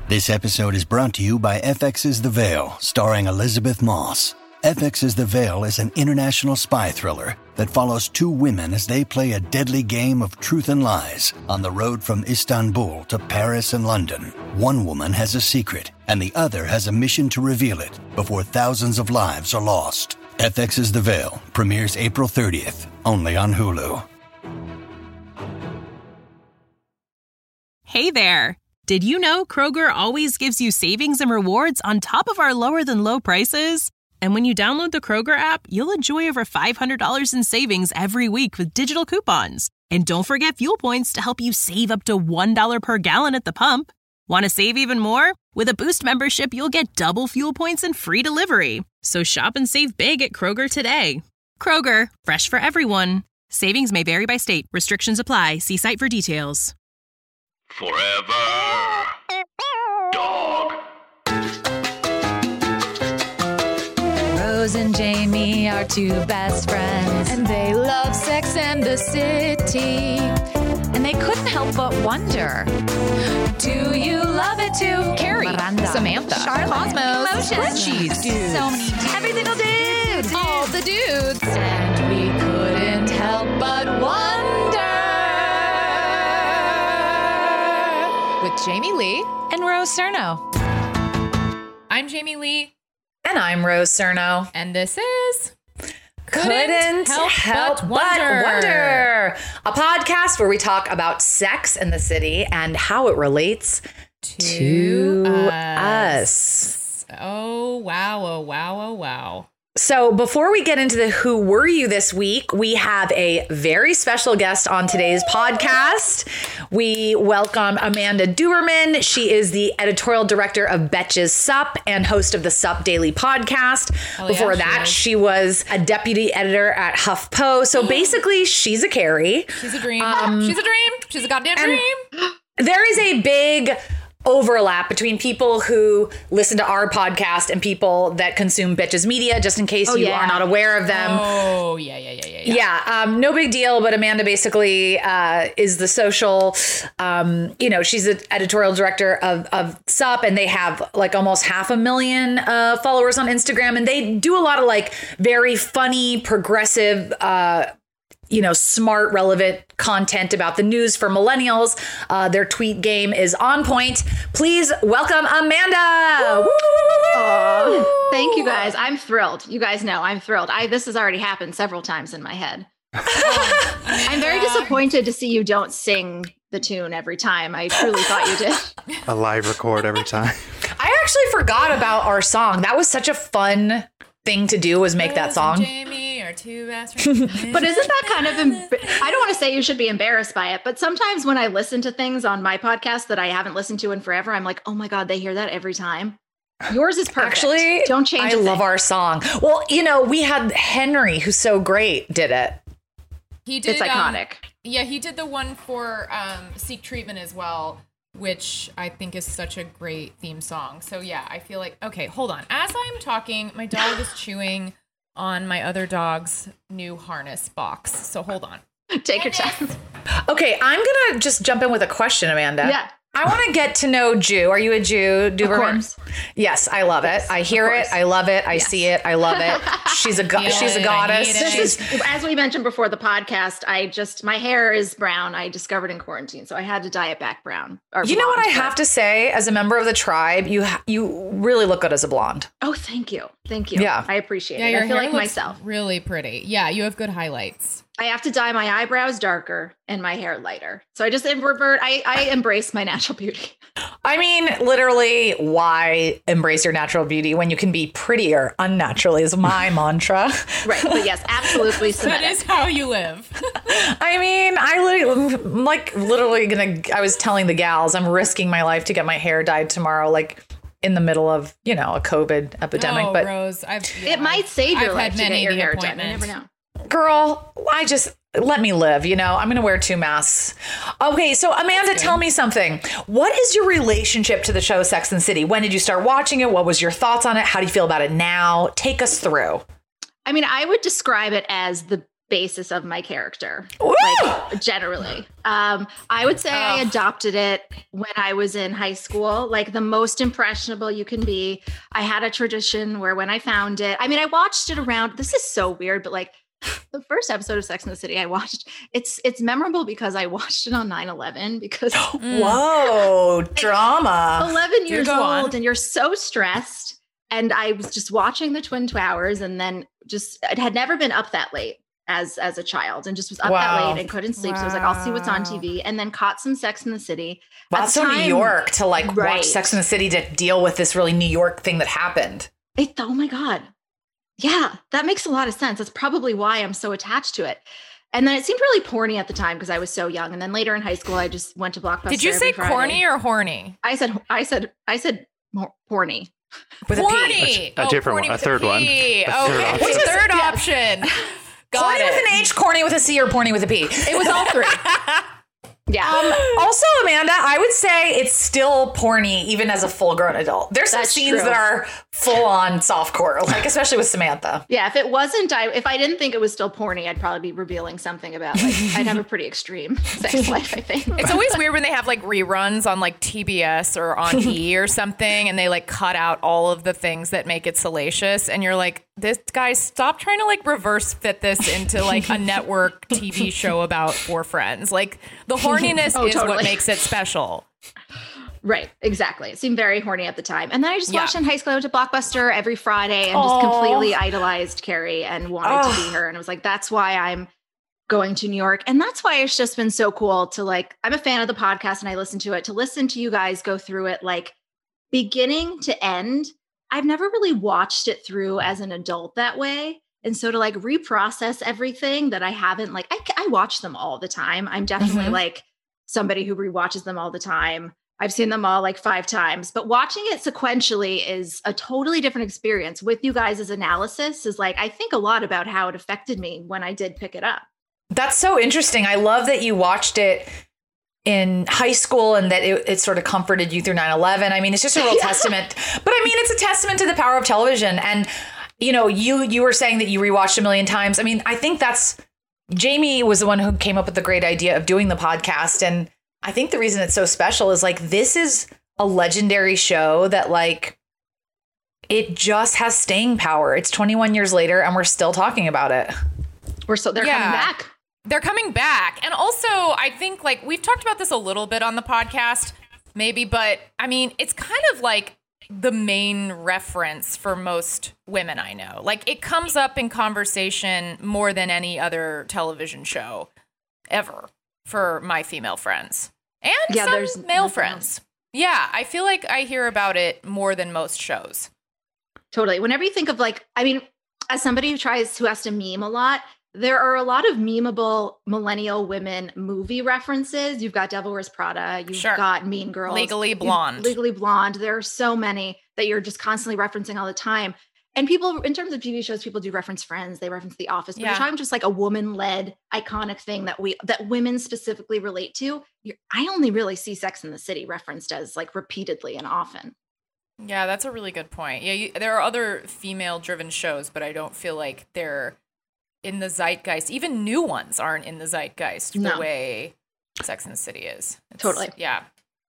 This episode is brought to you by FX's The Veil, starring Elizabeth Moss. FX's The Veil is an international spy thriller that follows two women as they play a deadly game of truth and lies on the road from Istanbul to Paris and London. One woman has a secret, and the other has a mission to reveal it before thousands of lives are lost. FX's The Veil premieres April 30th, only on Hulu. Hey there! Did you know Kroger always gives you savings and rewards on top of our lower-than-low prices? And when you download the Kroger app, you'll enjoy over $500 in savings every week with digital coupons. And don't forget fuel points to help you save up to $1 per gallon at the pump. Want to save even more? With a Boost membership, you'll get double fuel points and free delivery. So shop and save big at Kroger today. Kroger, fresh for everyone. Savings may vary by state. Restrictions apply. See site for details. Forever Dog. Rose and Jamie are two best friends, and they love Sex and the City. And they couldn't help but wonder, do you love it too? Carrie, Miranda, Samantha, Charlotte, Cosmos, Spreadsheets, dudes. So many dudes. Every single dude. All the dudes. And we couldn't help but wonder. With Jamie Lee and Rose Cerno. I'm Jamie Lee. And I'm Rose Cerno. And this is Couldn't Help But Wonder. A podcast where we talk about sex in the city and how it relates to us. Oh, wow. Oh, wow. Oh, wow. So before we get into the Who Were You this week, we have a very special guest on today's podcast. We welcome Amanda Duberman. She is the editorial director of Betches Sup and host of the Sup Daily podcast. Before that, she was a deputy editor at HuffPo. So basically, she's a Carrie. She's a dream. She's a dream. She's a goddamn dream. There is a big overlap between people who listen to our podcast and people that consume Betches Media, just in case you are not aware of them. Oh, yeah. No big deal, but Amanda basically is the social, she's the editorial director of SUP, and they have like almost 500,000 followers on Instagram, and they do a lot of like very funny, progressive, smart, relevant content about the news for millennials. Their tweet game is on point. Please welcome Amanda. Thank you guys. I'm thrilled. You guys know I'm thrilled. This has already happened several times in my head. I'm very disappointed to see you don't sing the tune every time. I truly thought you did. A live record every time. I actually forgot about our song. That was such a fun thing to do, was make that song. Jamie are two best friends. But isn't that kind of, I don't want to say you should be embarrassed by it, but sometimes when I listen to things on my podcast that I haven't listened to in forever, I'm like, oh my God, they hear that every time. Yours is perfect. Actually, don't change it. I love our song. Well, we had Henry, who's so great, did it. He did. It's iconic. He did the one for Seek Treatment as well, which I think is such a great theme song. So yeah, I feel like, okay, hold on. As I'm talking, my dog is chewing on my other dog's new harness box. So hold on. Take your time. Okay, I'm going to just jump in with a question, Amanda. Yeah. I want to get to know Jew. Are you a Jew, Duberman? Of course. Yes, I love it. I hear it. I love it. I see it. I love it. She's a goddess. This is, as we mentioned before the podcast, my hair is brown. I discovered in quarantine, so I had to dye it back brown. You know what I have to say? As a member of the tribe, you really look good as a blonde. Oh, thank you. Thank you. Yeah. I appreciate it. Your I feel hair like looks myself. Really pretty. Yeah, you have good highlights. I have to dye my eyebrows darker and my hair lighter. So I just I embrace my natural beauty. I mean, literally, why embrace your natural beauty when you can be prettier unnaturally is my mantra. Right. But yes, absolutely. That is how you live. I mean, I'm literally I was telling the gals, I'm risking my life to get my hair dyed tomorrow, like in the middle of, a COVID epidemic. Oh, but Rose, it might save your life to get your hair done. You never know. Girl, let me live, I'm going to wear 2 masks. Okay, so Amanda, tell me something. What is your relationship to the show Sex and the City? When did you start watching it? What was your thoughts on it? How do you feel about it now? Take us through. I mean, I would describe it as the basis of my character, like generally. I would say I adopted it when I was in high school, like the most impressionable you can be. I had a tradition where when I found it, I mean, I watched it around, this is so weird, but like the first episode of Sex and the City I watched, it's memorable because I watched it on 9/11 because whoa, drama. 11 years old and you're so stressed. And I was just watching the Twin Towers and then it had never been up that late as a child and just was up that late and couldn't sleep. So I was like, I'll see what's on TV, and then caught some Sex in the City. Wow, that's so New York to like watch Sex in the City to deal with this really New York thing that happened. Oh my God. Yeah, that makes a lot of sense. That's probably why I'm so attached to it. And then it seemed really porny at the time because I was so young. And then later in high school, I just went to Blockbuster. Did you say corny or horny? I said porny. With a different one, a third one. Okay, what's the third option? Corny with an H, corny with a C, or porny with a P? It was all three. Yeah. Also, Amanda, I would say it's still porny even as a full-grown adult. There's some scenes that are full-on softcore, like especially with Samantha. Yeah, if it wasn't, if I didn't think it was still porny, I'd probably be revealing something about like I'd have a pretty extreme sex life, I think. It's always weird when they have like reruns on like TBS or on E or something, and they like cut out all of the things that make it salacious, and you're like, this guy, stop trying to like reverse fit this into like a network TV show about four friends. Like the horniness is totally what makes it special. Right, exactly. It seemed very horny at the time. And then I just watched in high school. I went to Blockbuster every Friday and just completely idolized Carrie and wanted to be her. And I was like, that's why I'm going to New York. And that's why it's just been so cool to like, I'm a fan of the podcast and I listen to it, to listen to you guys go through it like beginning to end. I've never really watched it through as an adult that way. And so to like reprocess everything that I haven't, like, I watch them all the time. I'm definitely like somebody who rewatches them all the time. I've seen them all like 5 times, but watching it sequentially is a totally different experience. With you guys' analysis is like, I think a lot about how it affected me when I did pick it up. That's so interesting. I love that you watched it in high school and that it sort of comforted you through 9/11. I mean, it's just a real testament, but I mean, it's a testament to the power of television. And, you know, you were saying that you rewatched 1 million times. I mean, I think Jamie was the one who came up with the great idea of doing the podcast. And I think the reason it's so special is like, this is a legendary show that like, it just has staying power. It's 21 years later and we're still talking about it. They're coming back. They're coming back. And also, I think like we've talked about this a little bit on the podcast, maybe, but I mean, it's kind of like the main reference for most women I know. Like it comes up in conversation more than any other television show ever for my female friends and some male friends. Yeah, I feel like I hear about it more than most shows. Totally. Whenever you think of like, I mean, as somebody who has to meme a lot, there are a lot of memeable millennial women movie references. You've got Devil Wears Prada. You've got Mean Girls. Legally Blonde. Legally Blonde. There are so many that you're just constantly referencing all the time. And people, in terms of TV shows, people do reference Friends. They reference The Office. But you're talking just like a woman-led iconic thing that women specifically relate to. I only really see Sex and the City referenced as like repeatedly and often. Yeah, that's a really good point. Yeah, there are other female-driven shows, but I don't feel like they're in the zeitgeist. Even new ones aren't in the zeitgeist the way Sex and the City is. Totally. Yeah.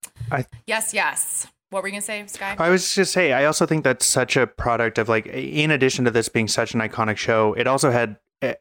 Yes. What were you going to say, Sky? I was just going to say, I also think that's such a product of like, in addition to this being such an iconic show, it also had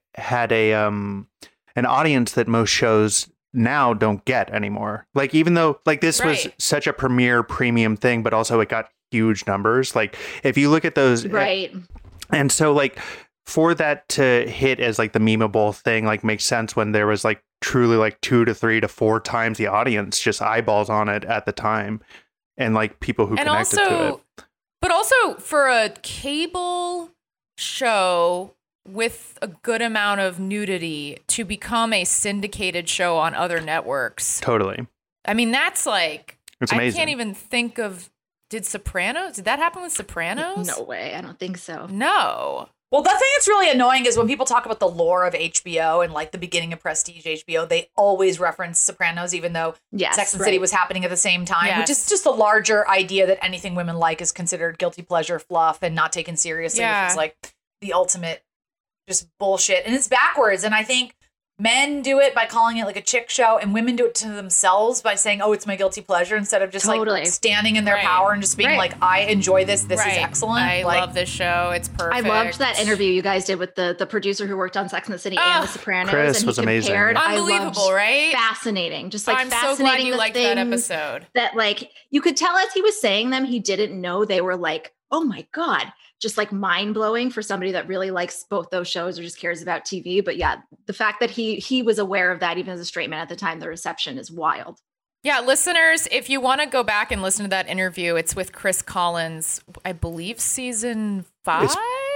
an audience that most shows now don't get anymore. Like, even though like this was such a premier premium thing, but also it got huge numbers. Like if you look at those. Right. And so like, for that to hit as like the memeable thing, like makes sense when there was like truly like 2 to 3 to 4 times the audience just eyeballs on it at the time, and like people who connected to it. But also for a cable show with a good amount of nudity to become a syndicated show on other networks. Totally. I mean, that's like, it's amazing. I can't even think of, did that happen with Sopranos? No way. I don't think so. No. Well, the thing that's really annoying is when people talk about the lore of HBO and like the beginning of prestige HBO, they always reference Sopranos, even though Sex and the City was happening at the same time, which is just a larger idea that anything women like is considered guilty pleasure fluff and not taken seriously, which is like the ultimate just bullshit. And it's backwards. And I think men do it by calling it like a chick show, and women do it to themselves by saying, oh, it's my guilty pleasure, instead of just like standing in their power and just being like, I enjoy this. This is excellent. I love this show. It's perfect. I loved that interview you guys did with the producer who worked on Sex and the City and The Sopranos. Chris and he was amazing. Unbelievable, right? Fascinating. Just like I'm fascinating. so glad you liked that episode. That like you could tell as he was saying them, he didn't know they were like, oh my God. Just like mind blowing for somebody that really likes both those shows or just cares about TV. But yeah, the fact that he was aware of that even as a straight man at the time, the reception is wild. Yeah, listeners, if you want to go back and listen to that interview, it's with Chris Collins, I believe season 5,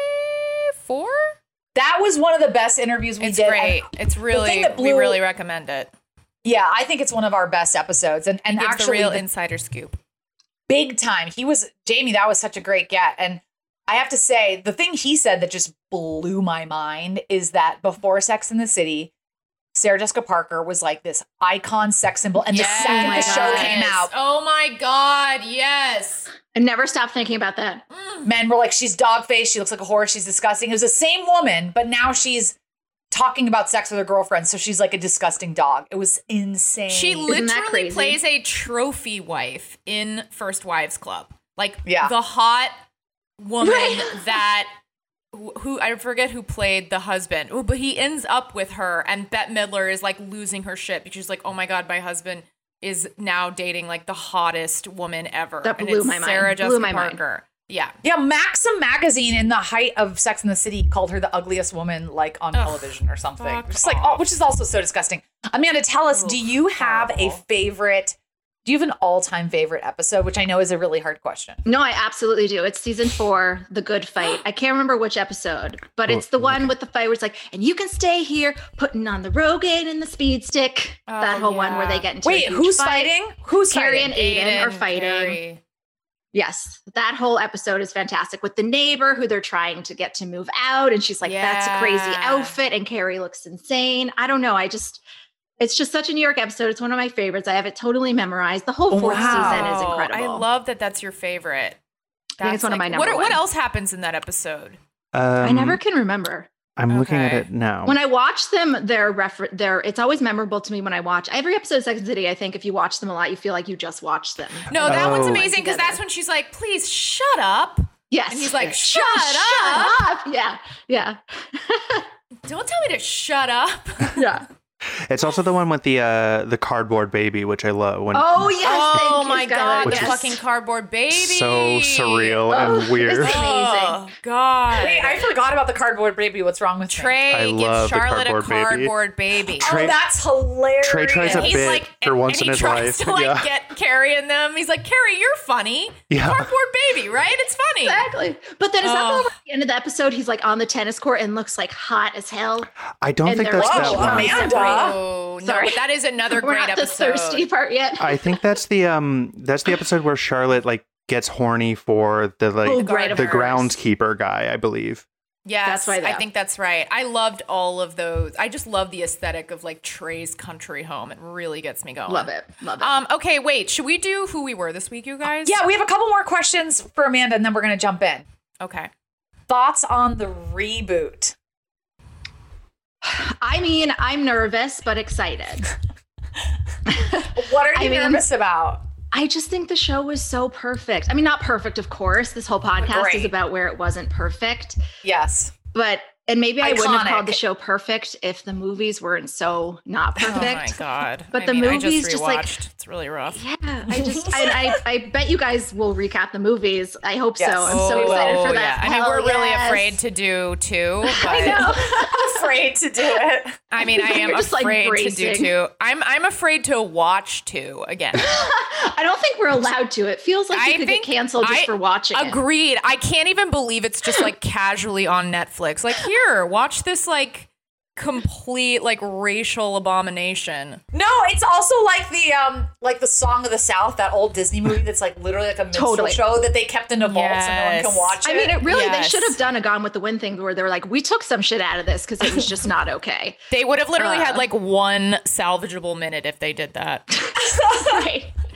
4? That was one of the best interviews we did. It's great. It's really, we really recommend it. Yeah, I think it's one of our best episodes. And actually, the real insider scoop. Big time. Jamie, that was such a great get. And I have to say, the thing he said that just blew my mind is that before Sex and the City, Sarah Jessica Parker was like this icon sex symbol. And the second the show came out. Oh my God, yes. I never stopped thinking about that. Men were like, she's dog-faced. She looks like a horse. She's disgusting. It was the same woman, but now she's talking about sex with her girlfriend. So she's like a disgusting dog. It was insane. She literally plays a trophy wife in First Wives Club. Like the hot woman that who I forget who played the husband. Oh, but he ends up with her, and Bette Midler is like losing her shit because she's like, oh my God, my husband is now dating like the hottest woman ever. That blew my mind. Sarah Jessica Parker. Yeah. Yeah, Maxim magazine in the height of Sex and the City called her the ugliest woman like on television or something. Just like, which is also so disgusting. Amanda, tell us, do you have a favorite? Do you have an all-time favorite episode, which I know is a really hard question? No, I absolutely do. It's season 4, The Good Fight. I can't remember which episode, but it's the one with the fight where it's like, and you can stay here putting on the Rogaine and the speed stick. That whole one where they get into who's fighting? Who's Carrie fighting? and Aiden are fighting. Carrie. Yes, that whole episode is fantastic with the neighbor who they're trying to get to move out. And she's like, that's a crazy outfit. And Carrie looks insane. I don't know. It's just such a New York episode. It's one of my favorites. I have it totally memorized. The whole 4th season is incredible. I love that that's your favorite. I think it's one of my number one. What else happens in that episode? I never can remember. I'm looking at it now. When I watch them, it's always memorable to me when I watch every episode of Sex and the City. I think if you watch them a lot, you feel like you just watched them. No, that one's amazing because that's when she's like, please shut up. Yes. And he's like, shut up. Yeah. Yeah. Don't tell me to shut up. Yeah. It's also the one with the cardboard baby, which I love. Oh, yes. Oh, my God. The Yes. fucking cardboard baby. So surreal and weird. It's amazing. Oh, God. Wait, I forgot about the cardboard baby. What's wrong with Trey I gives love the Charlotte a cardboard baby. cardboard baby. Trey- Oh, that's hilarious. Trey tries a He's bit like, for once in his life. And he tries to get Carrie in them. He's like, Carrie, you're funny. Yeah. Cardboard baby, right? It's funny. Exactly. But then is that the one at the end of the episode? He's like on the tennis court and looks like hot as hell. I don't And think they're that's like, that "Oh, one. Amanda. Oh, no, Sorry. but that is another We're great not episode. the thirsty part yet. I think that's the episode where Charlotte like gets horny for the groundskeeper guy, I believe. Yes, That's why I think that's right. I loved all of those. I just love the aesthetic of like Trey's country home. It really gets me going. Love it. Love it. Okay, wait. Should we do who we were this week, you guys? Yeah, we have a couple more questions for Amanda, and then we're going to jump in. Okay. Thoughts on the reboot? I mean, I'm nervous, but excited. What are you nervous about? I just think the show was so perfect. I mean, not perfect, of course. This whole podcast is about where it wasn't perfect. Yes. And maybe I wouldn't have called Iconic. the show perfect if the movies weren't so not perfect. Oh my God. But I the mean, movies I just like, it's really rough. yeah, I bet you guys will recap the movies. I hope so. I'm so excited for that. Yeah. I mean, we're really Yes. afraid to do two. But I know. Afraid to do it. I mean, I am You're just, like, afraid to do bracing. two. I'm afraid to watch two again. I don't think we're allowed to. It feels like you could get canceled just for watching it. Agreed. I can't even believe it's just like casually on Netflix. Like, here, watch this like complete like racial abomination. No, it's also like the Song of the South, that old Disney movie that's like literally like a minstrel show that they kept in a vault so no one can watch it. I mean, it really, they should have done a Gone with the Wind thing where they were like, we took some shit out of this because it was just not okay. They would have literally had like one salvageable minute if they did that. Right.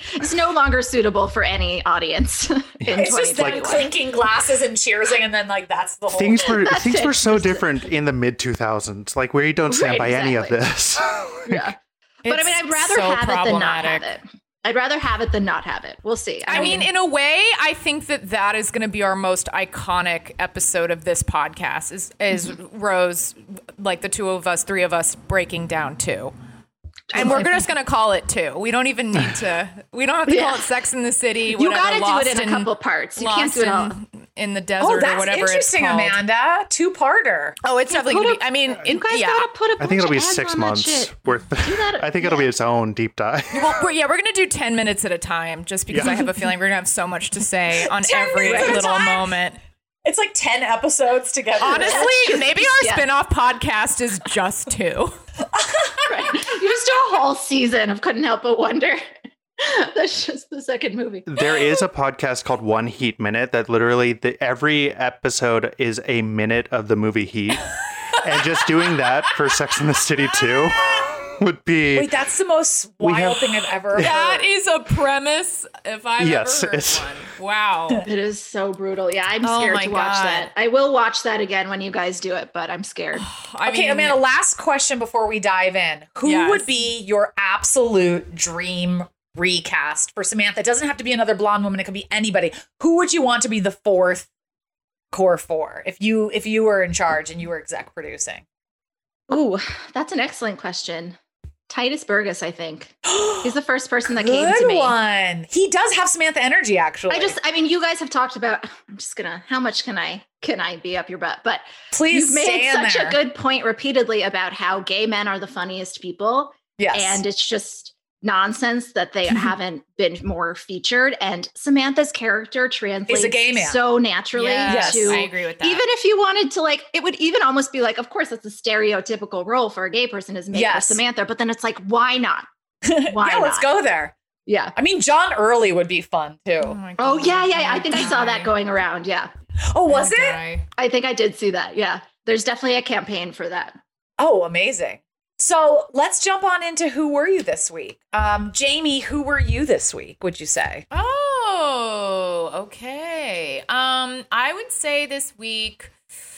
It's no longer suitable for any audience in It's just them 2021. clinking glasses and cheersing, and then like that's the whole Things thing. were so different in the mid 2000s. Like we don't stand Right, by any of exactly. this. Yeah. But I mean, I'd rather so have it than not have problematic. it. I'd rather have it than not have it. We'll see. I mean, in a way, I think that is going to be our most iconic episode of this podcast is Rose, like the three of us breaking down 2. And we're just going to call it 2. We don't even need to. We don't have to call it Sex in the City. you got to do it in a couple parts. You can't do it all. in the desert Oh, or that's whatever it's interesting, called. Amanda. 2-parter. Oh, it's definitely going to be. I mean, You guys gotta put a bunch I think it'll be of ads 6 on that months shit. worth. that- I think it'll be its own deep dive. Well, we're going to do 10 minutes at a time just because I have a feeling we're going to have so much to say on 10 every minutes at a little time? moment. It's like 10 episodes together. Honestly, maybe our Yeah. spin-off podcast is just 2. Right. You just do a whole season of Couldn't Help But Wonder. That's just the second movie. There is a podcast called One Heat Minute that literally every episode is a minute of the movie Heat. And just doing that for Sex and the City 2 would be... Wait, that's the most wild thing I've ever heard. That is a premise if I've Yes, ever heard it's- one. Wow. It is so brutal. Yeah, I'm Oh scared my to watch God. that. I will watch that again when you guys do it, but I'm scared. Okay, Amanda, last question before we dive in. Who Yes. would be your absolute dream recast for Samantha? It doesn't have to be another blonde woman. It could be anybody. Who would you want to be the 4th core 4 if you were in charge and you were exec producing? Ooh, that's an excellent question. Titus Burgess, I think. He's the first person that came to Good me. one. He does have Samantha energy, actually. I mean, you guys have talked about, how much can I be up your butt? But Please you've made stay in such there. a good point repeatedly about how gay men are the funniest people. Yes. And it's just nonsense that they haven't been more featured. And Samantha's character translates Is a gay man. so naturally Yes, to, I agree with that. even if you wanted to, like, it would even almost be like, of course, that's a stereotypical role for a gay person is made for Yes. Samantha, but then it's like, why not? Why yeah, let's not? go there. Yeah. I mean, John Early would be fun too. my Oh, God. yeah. I think I saw that going around. Yeah. Oh, was it? Die. I think I did see that. Yeah. There's definitely a campaign for that. Oh, amazing. So let's jump on into who were you this week? Jamie, who were you this week, would you say? Oh, okay. I would say this week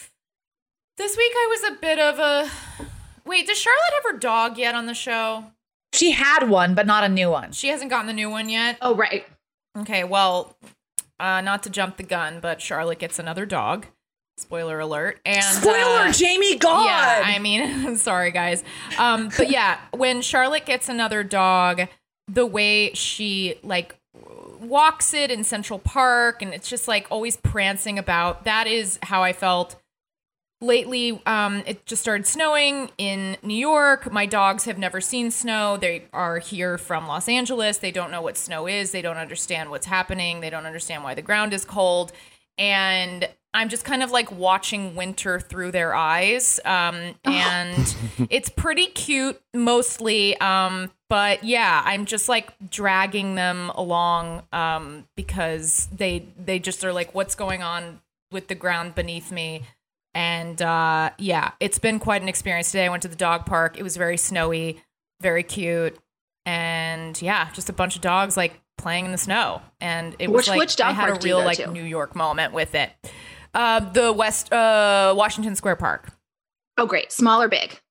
I was a bit of a... Wait, does Charlotte have her dog yet on the show? She had one, but not a new one. She hasn't gotten the new one yet? Oh, right. Okay, well, not to jump the gun, but Charlotte gets another dog. Spoiler alert. And Spoiler, Jamie gone. Yeah, I mean, sorry guys. But yeah, when Charlotte gets another dog, the way she like walks it in Central Park and it's just like always prancing about, that is how I felt. Lately, it just started snowing in New York. My dogs have never seen snow. They are here from Los Angeles. They don't know what snow is. They don't understand what's happening. They don't understand why the ground is cold. And I'm just kind of like watching winter through their eyes. And it's pretty cute mostly. But yeah, I'm just like dragging them along because they just are like, what's going on with the ground beneath me? And yeah, it's been quite an experience today. I went to the dog park. It was very snowy, very cute. And yeah, just a bunch of dogs like playing in the snow. And it was Which dog I had park a do you real go like to? New York moment with it. The Washington Square Park. Oh, great. Small or big?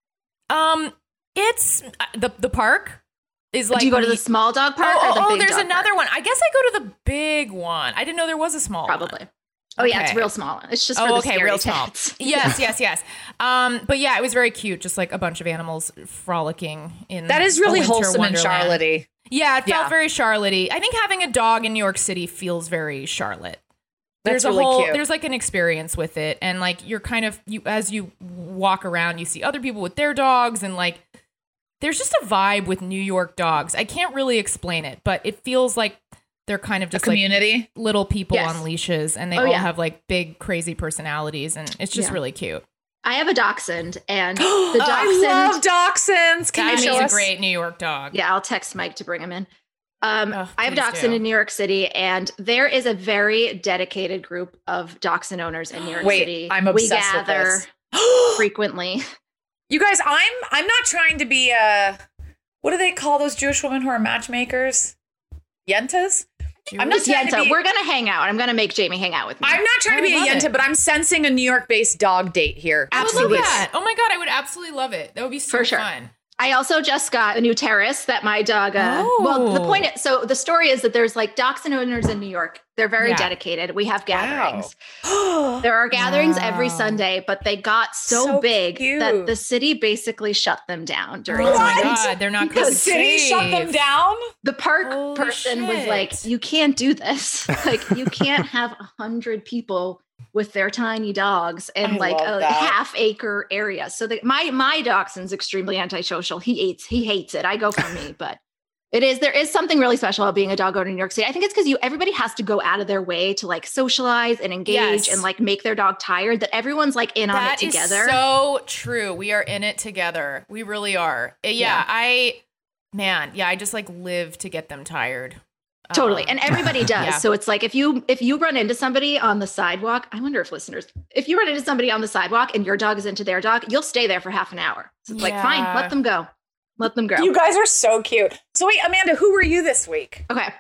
It's the park is like. Do you go to the small dog park or the big there's dog another park? one. I guess I go to the big one. I didn't know there was a small one. Probably. Oh, yeah. It's Okay. real small. It's just for the okay, scary real small. cats. Yes. But yeah, it was very cute. Just like a bunch of animals frolicking in. That is really a winter wholesome and wonderland. Charlotte-y. Yeah, it felt Yeah. very Charlotte-y. I think having a dog in New York City feels very Charlotte. That's There's a really whole, cute. there's like an experience with it, and like you're kind of as you walk around, you see other people with their dogs, and like there's just a vibe with New York dogs. I can't really explain it, but it feels like they're kind of A just like community. little people Yes. on leashes, and they Oh, all yeah. have like big crazy personalities, and it's just Yeah. really cute. I have a dachshund, and the I dachshund. love dachshunds. Can That you is show a us? great New York dog. Yeah, I'll text Mike to bring him in. I have please dachshund do. in New York City, and there is a very dedicated group of dachshund owners in New York Wait, City. I'm We obsessed with gather this. frequently. You guys, I'm not trying to be what do they call those Jewish women who are matchmakers? Yentas. I'm not It's trying to Yenta. be, We're gonna hang out. I'm gonna make Jamie hang out with me. I'm not trying to be a love Yenta, it. but I'm sensing a New York-based dog date here. I would Absolutely. love that. Oh my God, I would absolutely love it. That would be so For sure. fun. I also just got a new terrace that my dog. Well, the point is, so the story is that there's like dachshund owners in New York. They're very Yeah. dedicated. We have gatherings. There are gatherings every Sunday, but they got so big cute. that the city basically shut them down during Oh the my night. God, they're not The coming city shut them down? The park Holy person was shit. like, "You can't do this. Like, you can't have 100 people with their tiny dogs in I like love a that. half-acre area." So my dachshund's extremely antisocial. He hates it. I go for me, but there is something really special about being a dog owner in New York City. I think it's because everybody has to go out of their way to like socialize and engage Yes. and like make their dog tired, that everyone's like in on it That is together. so true. We are in it together. We really are. Yeah. I just like live to get them tired. Totally. And everybody does. Yeah. So it's like if you run into somebody on the sidewalk, I wonder if if you run into somebody on the sidewalk and your dog is into their dog, you'll stay there for half an hour. So it's like, fine, Yeah. let them go. Let them go. You guys are so cute. So wait, Amanda, who were you this week? Okay.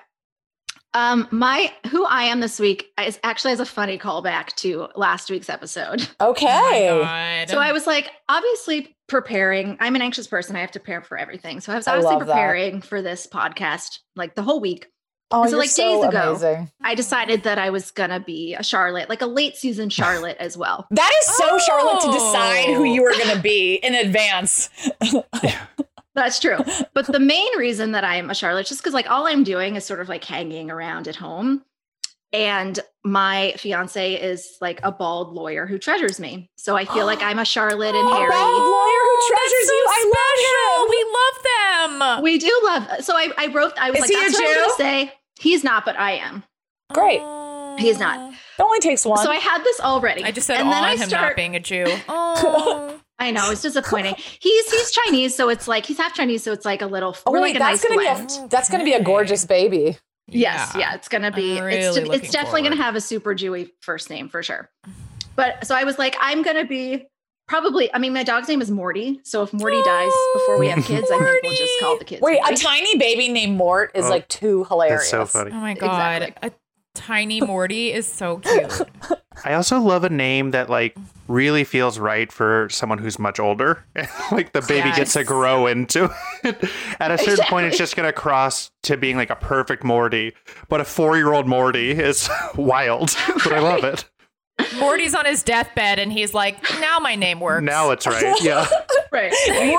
Who I am this week is actually as a funny callback to last week's episode. Okay. Oh my God. So I was like, obviously preparing. I'm an anxious person. I have to prepare for everything. So I was I obviously love that. preparing for this podcast like the whole week. Oh, So, you're like, days ago, amazing. I decided that I was going to be a Charlotte, like a late season Charlotte as well. That is so Charlotte to decide who Oh. you were going to be in advance. That's true. But the main reason that I'm a Charlotte, just because like all I'm doing is sort of like hanging around at home. And my fiance is like a bald lawyer who treasures me. So I feel like I'm a Charlotte and A Harry. bald lawyer who treasures That's so you. I love him. special. We love them. We do love. So I wrote, I was Is like, he a that's what I'm Jew? going to say. He's not, but I am. Great. He's not. It only takes one. So I had this already. I just said and then on I him start, not being a Jew. Oh. I know, it's disappointing. He's Chinese, so it's like, he's half Chinese, so it's like a little, oh, we're wait, like a that's nice gonna blend. be that's gonna be a gorgeous baby. Yes, yeah, it's gonna be. I'm really looking It's definitely gonna forward. have a super Jewy first name for sure. But so I was like, I'm gonna be probably. I mean, my dog's name is Morty. So if Morty dies before we have kids, I think we'll just call the kids. Wait, a Morty. tiny baby named Mort is Oh, like too hilarious. That's so funny. Oh my God. Exactly. A tiny Morty is so cute. I also love a name that like really feels right for someone who's much older. Like the baby gets to Yes. grow into it. At a certain point, it's Exactly. just going to cross to being like a perfect Morty. But a 4-year-old Morty is wild. But I love it. Morty's on his deathbed and he's like, now my name works. Now it's right. Yeah. right.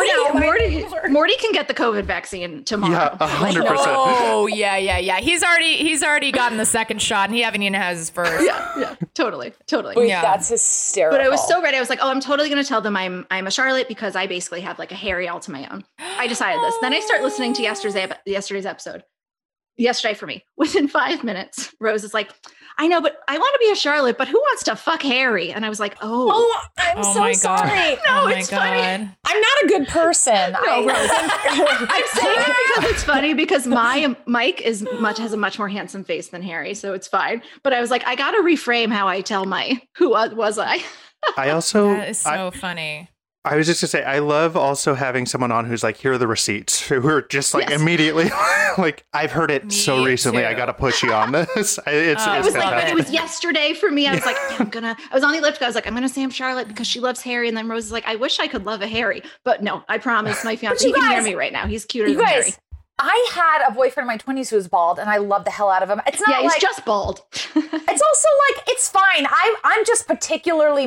Morty can get the COVID vaccine tomorrow. Yeah, 100%. Oh, yeah. He's already gotten the second shot and he haven't even had his first. Yeah, totally. Wait, Yeah. that's hysterical. But I was so ready. I was like, oh, I'm totally going to tell them I'm a Charlotte because I basically have like a Harry all to my own. I decided this. Then I start listening to yesterday's episode. Yesterday for me. Within 5 minutes, Rose is like, I know, but I want to be a Charlotte, but who wants to fuck Harry? And I was like, Oh, I'm Oh so my God. sorry. No, Oh my it's funny. God. I'm not a good person. No, Rose, I'm saying it because it's funny because my Mike has a much more handsome face than Harry, so it's fine. But I was like, I got to reframe how I tell my who was I. I also, That is so funny. I was just going to say, I love also having someone on who's like, here are the receipts, who are just like Yes. immediately, like, I've heard it Me so recently. I too. got to push you on this. It's It was like when fantastic. it was yesterday for me. I was like, yeah, I was on the elliptical. I was like, I'm gonna say I'm Charlotte because she loves Harry. And then Rose is like, I wish I could love a Harry, but no, I promise my fiance. you He can hear guys- me right now. He's cuter You than Harry. guys, I had a boyfriend in my 20s who was bald, and I loved the hell out of him. It's not Yeah, he's like just bald. it's also like it's fine. I'm just particularly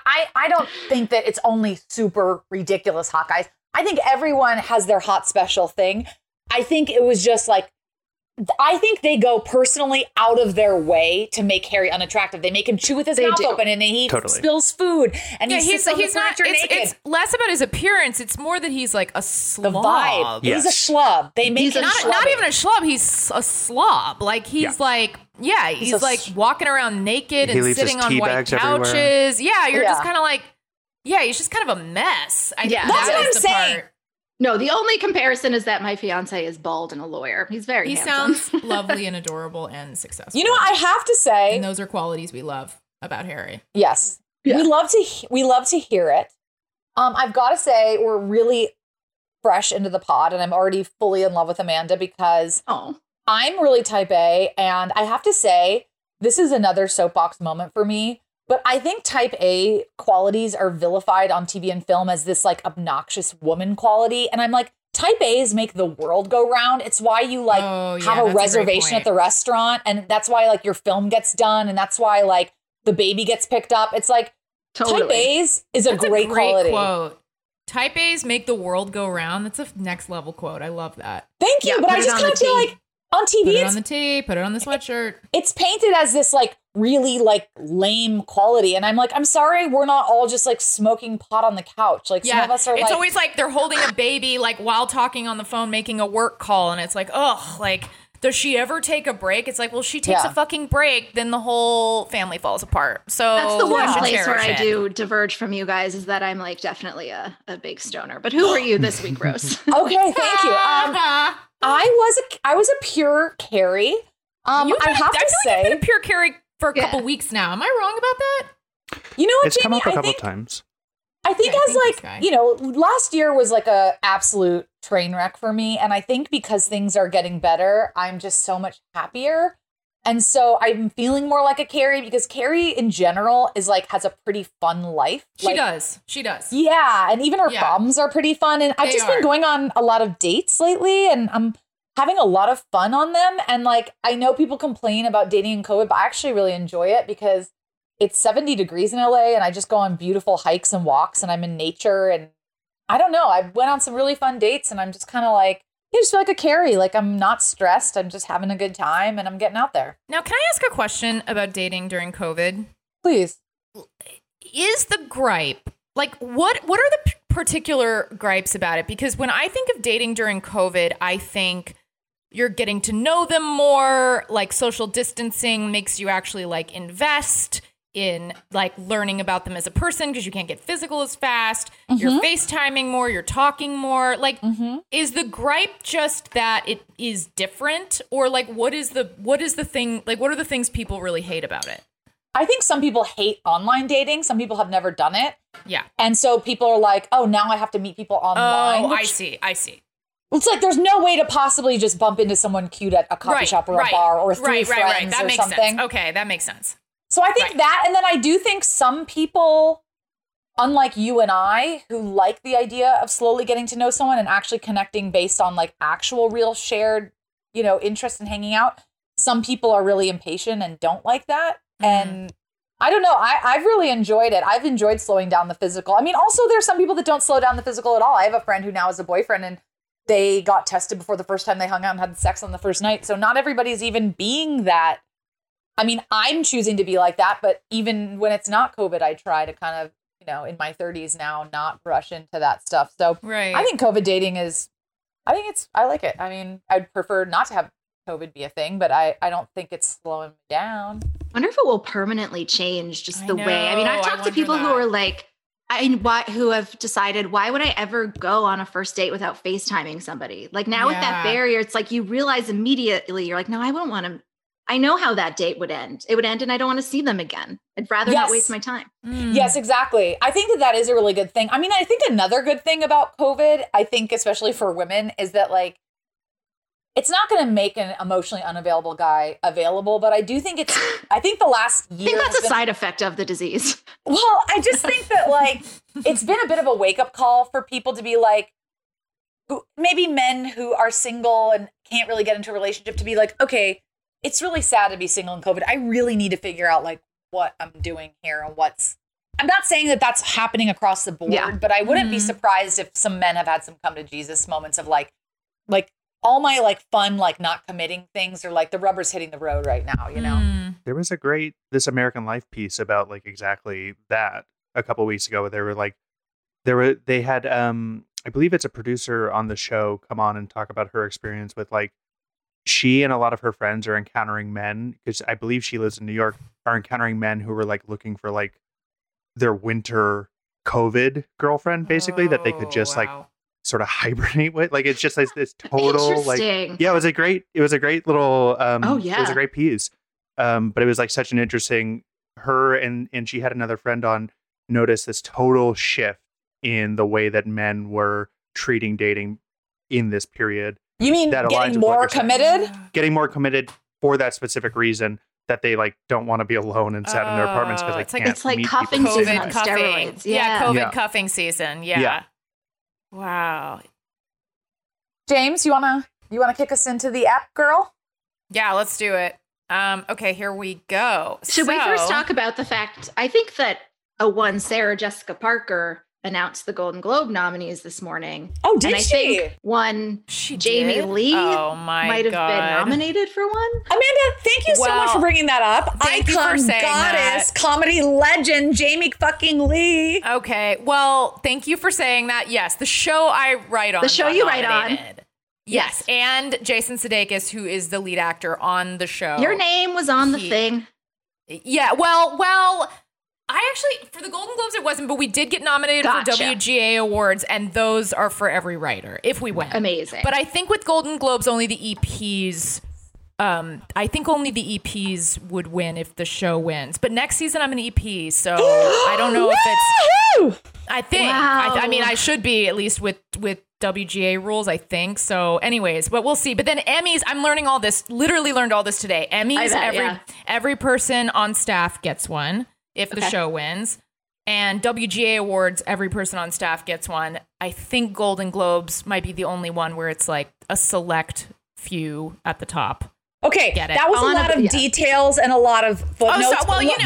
I don't think that it's only super ridiculous hot guys. I think everyone has their hot special thing. I think it was just like I think they go personally out of their way to make Harry unattractive. They make him chew with his mouth do. open, and then he Totally. spills food, and Yeah, he sits on the furniture naked. it's less about his appearance. It's more that he's like a slob. The vibe. Yes. He's a schlub. They make He's him a Not schlubby. even a schlub. He's a slob. Like he's like, yeah, he's a like s- walking around naked He and leaves his sitting on tea white bags everywhere. couches. Yeah, you're just Yeah. kind of like, yeah, he's just kind of a mess. I Yeah. think That's that what is I'm the saying. part. No, the only comparison is that my fiance is bald and a lawyer. He's very He handsome. sounds lovely and adorable and successful. You know what I have to say? and those are qualities we love about Harry. Yes. Yeah. We love to hear it. I've got to say we're really fresh into the pod and I'm already fully in love with Amanda because Oh, I'm really type A, and I have to say, this is another soapbox moment for me, but I think type A qualities are vilified on TV and film as this like obnoxious woman quality. And I'm like, type A's make the world go round. It's why you like have a reservation at the restaurant. And that's why like your film gets done. And that's why like the baby gets picked up. It's like type A's is a great quality. Quote. Type A's make the world go round. That's a next level quote. I love that. Thank you. But I just kind of feel like on TV, put it on the tee, put it on the sweatshirt. It's painted as this like really like lame quality. And I'm like, I'm sorry, we're not all just like smoking pot on the couch. Like some of us are it's always like they're holding a baby like while talking on the phone, making a work call. And it's like, ugh, like, does she ever take a break? It's like, well, she takes a fucking break, then the whole family falls apart. So that's the one place where I do diverge from you guys, is that I'm like definitely a big stoner. But who are you this week, Rose? Okay, thank you. I was a pure Carrie. I have to say, you've been a pure Carrie for a couple weeks now. Am I wrong about that? You know what, it's Jamie? come up a couple times. I think last year was like a absolute train wreck for me. And I think because things are getting better, I'm just so much happier. And so I'm feeling more like a Carrie, because Carrie in general is like, has a pretty fun life. She does. Yeah. And even her problems are pretty fun. And I've just been going on a lot of dates lately, and I'm having a lot of fun on them. And like, I know people complain about dating in COVID, but I actually really enjoy it because it's 70 degrees in LA and I just go on beautiful hikes and walks and I'm in nature. And I don't know, I went on some really fun dates and I'm just kind of like, I just feel like a Carrie. Like, I'm not stressed. I'm just having a good time and I'm getting out there. Now, can I ask a question about dating during COVID? Please. Is the gripe, like, what are the particular gripes about it? Because when I think of dating during COVID, I think you're getting to know them more, like social distancing makes you actually like invest in like learning about them as a person because you can't get physical as fast. You're FaceTiming more, you're talking more. Like, is the gripe just that it is different, or like what is the thing? Like, what are the things people really hate about it? I think some people hate online dating. Some people have never done it. Yeah. And so people are like, oh, now I have to meet people online. Oh, I see. It's like there's no way to possibly just bump into someone cute at a coffee shop or a bar or through friends that or makes something. Sense. Okay, that makes sense. So I think that, and then I do think some people, unlike you and I, who like the idea of slowly getting to know someone and actually connecting based on like actual real shared, interest in hanging out. Some people are really impatient and don't like that. And I don't know. I've really enjoyed it. I've enjoyed slowing down the physical. I mean, also there's some people that don't slow down the physical at all. I have a friend who now has a boyfriend and they got tested before the first time they hung out and had sex on the first night. So not everybody's even being that. I mean, I'm choosing to be like that, but even when it's not COVID, I try to kind of, in my 30s now, not rush into that stuff. So I think COVID dating I like it. I mean, I'd prefer not to have COVID be a thing, but I don't think it's slowing me down. I wonder if it will permanently change just the way. I mean, I've talked to people who are like, who have decided, why would I ever go on a first date without FaceTiming somebody? Like now with that barrier, it's like you realize immediately, you're like, no, I wouldn't want to. I know how that date would end. It would end and I don't want to see them again. I'd rather not waste my time. Yes, exactly. I think that is a really good thing. I mean, I think another good thing about COVID, I think especially for women, is that like, it's not going to make an emotionally unavailable guy available, but I do think I think the last year. I think that's a side effect of the disease. Well, I just think that like, it's been a bit of a wake up call for people to be like, maybe men who are single and can't really get into a relationship, to be like, okay, it's really sad to be single in COVID. I really need to figure out like what I'm doing here and I'm not saying that that's happening across the board, but I wouldn't be surprised if some men have had some come to Jesus moments of like all my like fun, like not committing things, or like the rubber's hitting the road right now, There was a great This American Life piece about like exactly that a couple weeks ago. They were like, they had, I believe it's a producer on the show come on and talk about her experience with like, she and a lot of her friends are encountering men, because I believe she lives in New York, are encountering men who were like looking for like their winter COVID girlfriend, basically, that they could just like sort of hibernate with. Like, it's just like this total like, it was a great little, it was a great piece. But it was like such an interesting, her and she had another friend on, noticed this total shift in the way that men were treating dating in this period. You mean that aligns getting with what more you're saying. committed? Getting more committed for that specific reason that they like don't want to be alone and sad in their apartments because they it's like- can't. It's like meet cuffing people. season COVID on cuffing. steroids. Yeah, Yeah. COVID Yeah. cuffing season. Yeah. Yeah. Wow. James, you wanna kick us into the app, girl? Yeah, let's do it. Okay, here we go. Should we first So- talk about the fact, I think that Sarah Jessica Parker announced the Golden Globe nominees this morning. Oh, did and I she? think one She Jamie did? Lee Oh my might have God. been nominated for one. Amanda, thank you so Well, much for bringing that up. thank you for Icon, saying goddess, that. comedy legend, Jamie fucking Lee. Okay, well, thank you for saying that. Yes, the show I write on. The show got you write on. nominated. Yes, and Jason Sudeikis, who is the lead actor on the show. Your name was on the He- thing. Yeah, well, I actually, for the Golden Globes, it wasn't, but we did get nominated Gotcha. for WGA awards, and those are for every writer, if we win. Amazing. But I think with Golden Globes, only the EPs, I think only the EPs would win if the show wins. But next season, I'm an EP, so I don't know if it's, I think, Wow. I mean, I should be, at least with WGA rules, I think. So anyways, but we'll see. But then Emmys, I'm learning all this, literally learned all this today. Emmys, I bet, every person on staff gets one if the show wins. And WGA awards, every person on staff gets one. I think Golden Globes might be the only one where it's like a select few at the top. Okay, Get it. that was a lot of details and a lot of footnotes. Oh, so, well, you know,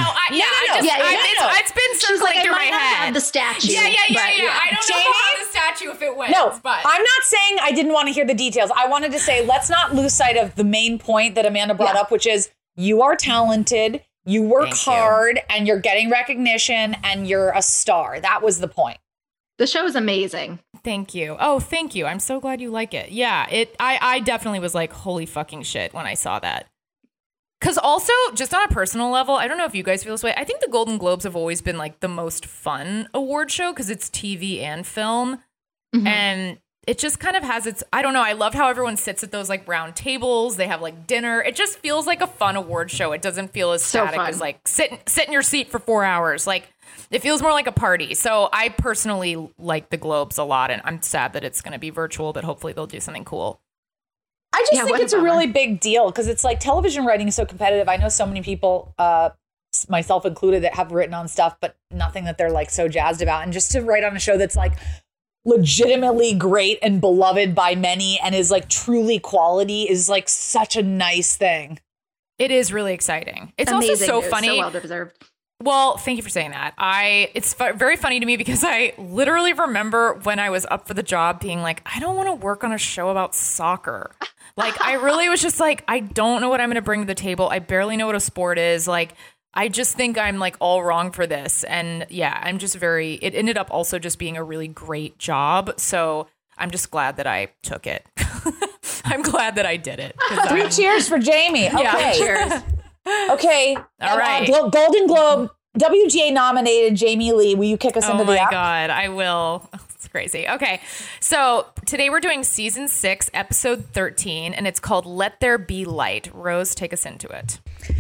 it's been She's circling like, I through my might not head. have the statue. Yeah. but I don't know Jamie? if I'll have the statue if it wins. No, but I'm not saying I didn't want to hear the details. I wanted to say, let's not lose sight of the main point that Amanda brought up, which is you are talented, you work Thank you. hard, and you're getting recognition, and you're a star. That was the point. The show is amazing. Thank you. Oh, thank you. I'm so glad you like it. Yeah, I definitely was like, holy fucking shit when I saw that. Because also, just on a personal level, I don't know if you guys feel this way. I think the Golden Globes have always been like the most fun award show because it's TV and film. Mhm. And it just kind of has its, I don't know. I love how everyone sits at those like round tables. They have like dinner. It just feels like a fun award show. It doesn't feel as So static fun. as like sit in your seat for 4 hours. Like it feels more like a party. So I personally like the Globes a lot, and I'm sad that it's going to be virtual, but hopefully they'll do something cool. I just Yeah, think what it's a a bummer. really big deal because it's like television writing is so competitive. I know so many people, myself included, that have written on stuff, but nothing that they're like so jazzed about. And just to write on a show that's like legitimately great and beloved by many and is like truly quality is like such a nice thing. It is really exciting. It's Amazing also so news, funny. So well deserved. Well, thank you for saying that. It's very funny to me because I literally remember when I was up for the job being like, I don't want to work on a show about soccer. Like, I really was just like, I don't know what I'm going to bring to the table. I barely know what a sport is. Like, I just think I'm like all wrong for this. And yeah, I'm just it ended up also just being a really great job. So I'm just glad that I took it. I'm glad that I did it. 'Cause 3 I'm- cheers for Jamie. Okay. Yeah. Cheers. Okay. All right. Golden Globe, WGA nominated Jamie Lee. Will you kick us into Oh the my app? God, I will. It's crazy. Okay. So today we're doing season 6, episode 13, and it's called Let There Be Light. Rose, take us into it.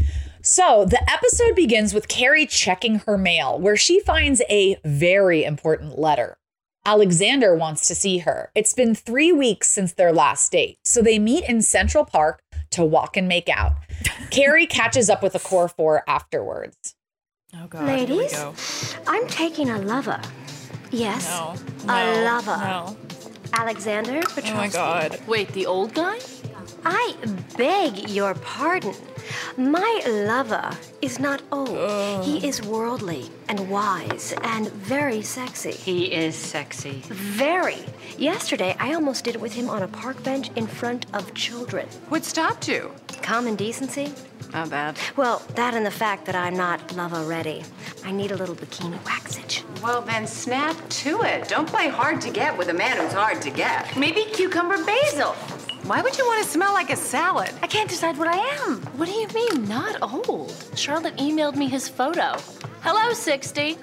So the episode begins with Carrie checking her mail, where she finds a very important letter. Alexander wants to see her. It's been 3 weeks since their last date, so they meet in Central Park to walk and make out. Carrie catches up with a core 4 afterwards. Oh God, here we Ladies, go. I'm taking a lover. Yes, No, a no, lover. no. Alexander Petrovsky. Oh my God. Wait, the old guy? I beg your pardon. My lover is not old. He is worldly and wise and very sexy. He is sexy. Very. Yesterday, I almost did it with him on a park bench in front of children. What stopped you? Common decency? Not bad. Well, that and the fact that I'm not lover ready. I need a little bikini waxage. Well, then snap to it. Don't play hard to get with a man who's hard to get. Maybe cucumber basil. Why would you want to smell like a salad? I can't decide what I am. What do you mean, not old? Charlotte emailed me his photo. Hello, 60.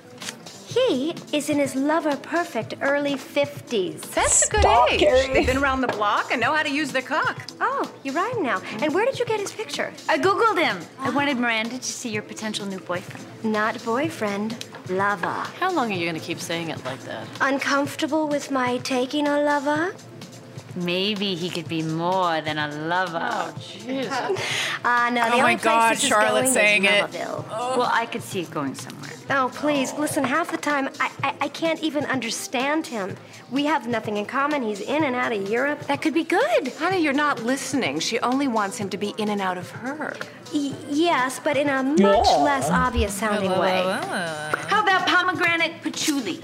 He is in his lover-perfect early 50s. That's a good Stop, age. Carrie. They've been around the block and know how to use their cock. Oh, you're right now. And where did you get his picture? I Googled him. I wanted Miranda to see your potential new boyfriend. Not boyfriend, lover. How long are you going to keep saying it like that? Uncomfortable with my taking a lover? maybe he could be more than a lover. Oh, Jesus. No, the Oh only my place God, this is Charlotte going saying is it. Lovaville. Well, I could see it going somewhere. Oh, please, listen, half the time I can't even understand him. We have nothing in common. He's in and out of Europe. That could be good. Honey, you're not listening. She only wants him to be in and out of her. Yes, but in a much less obvious sounding way. How about pomegranate patchouli?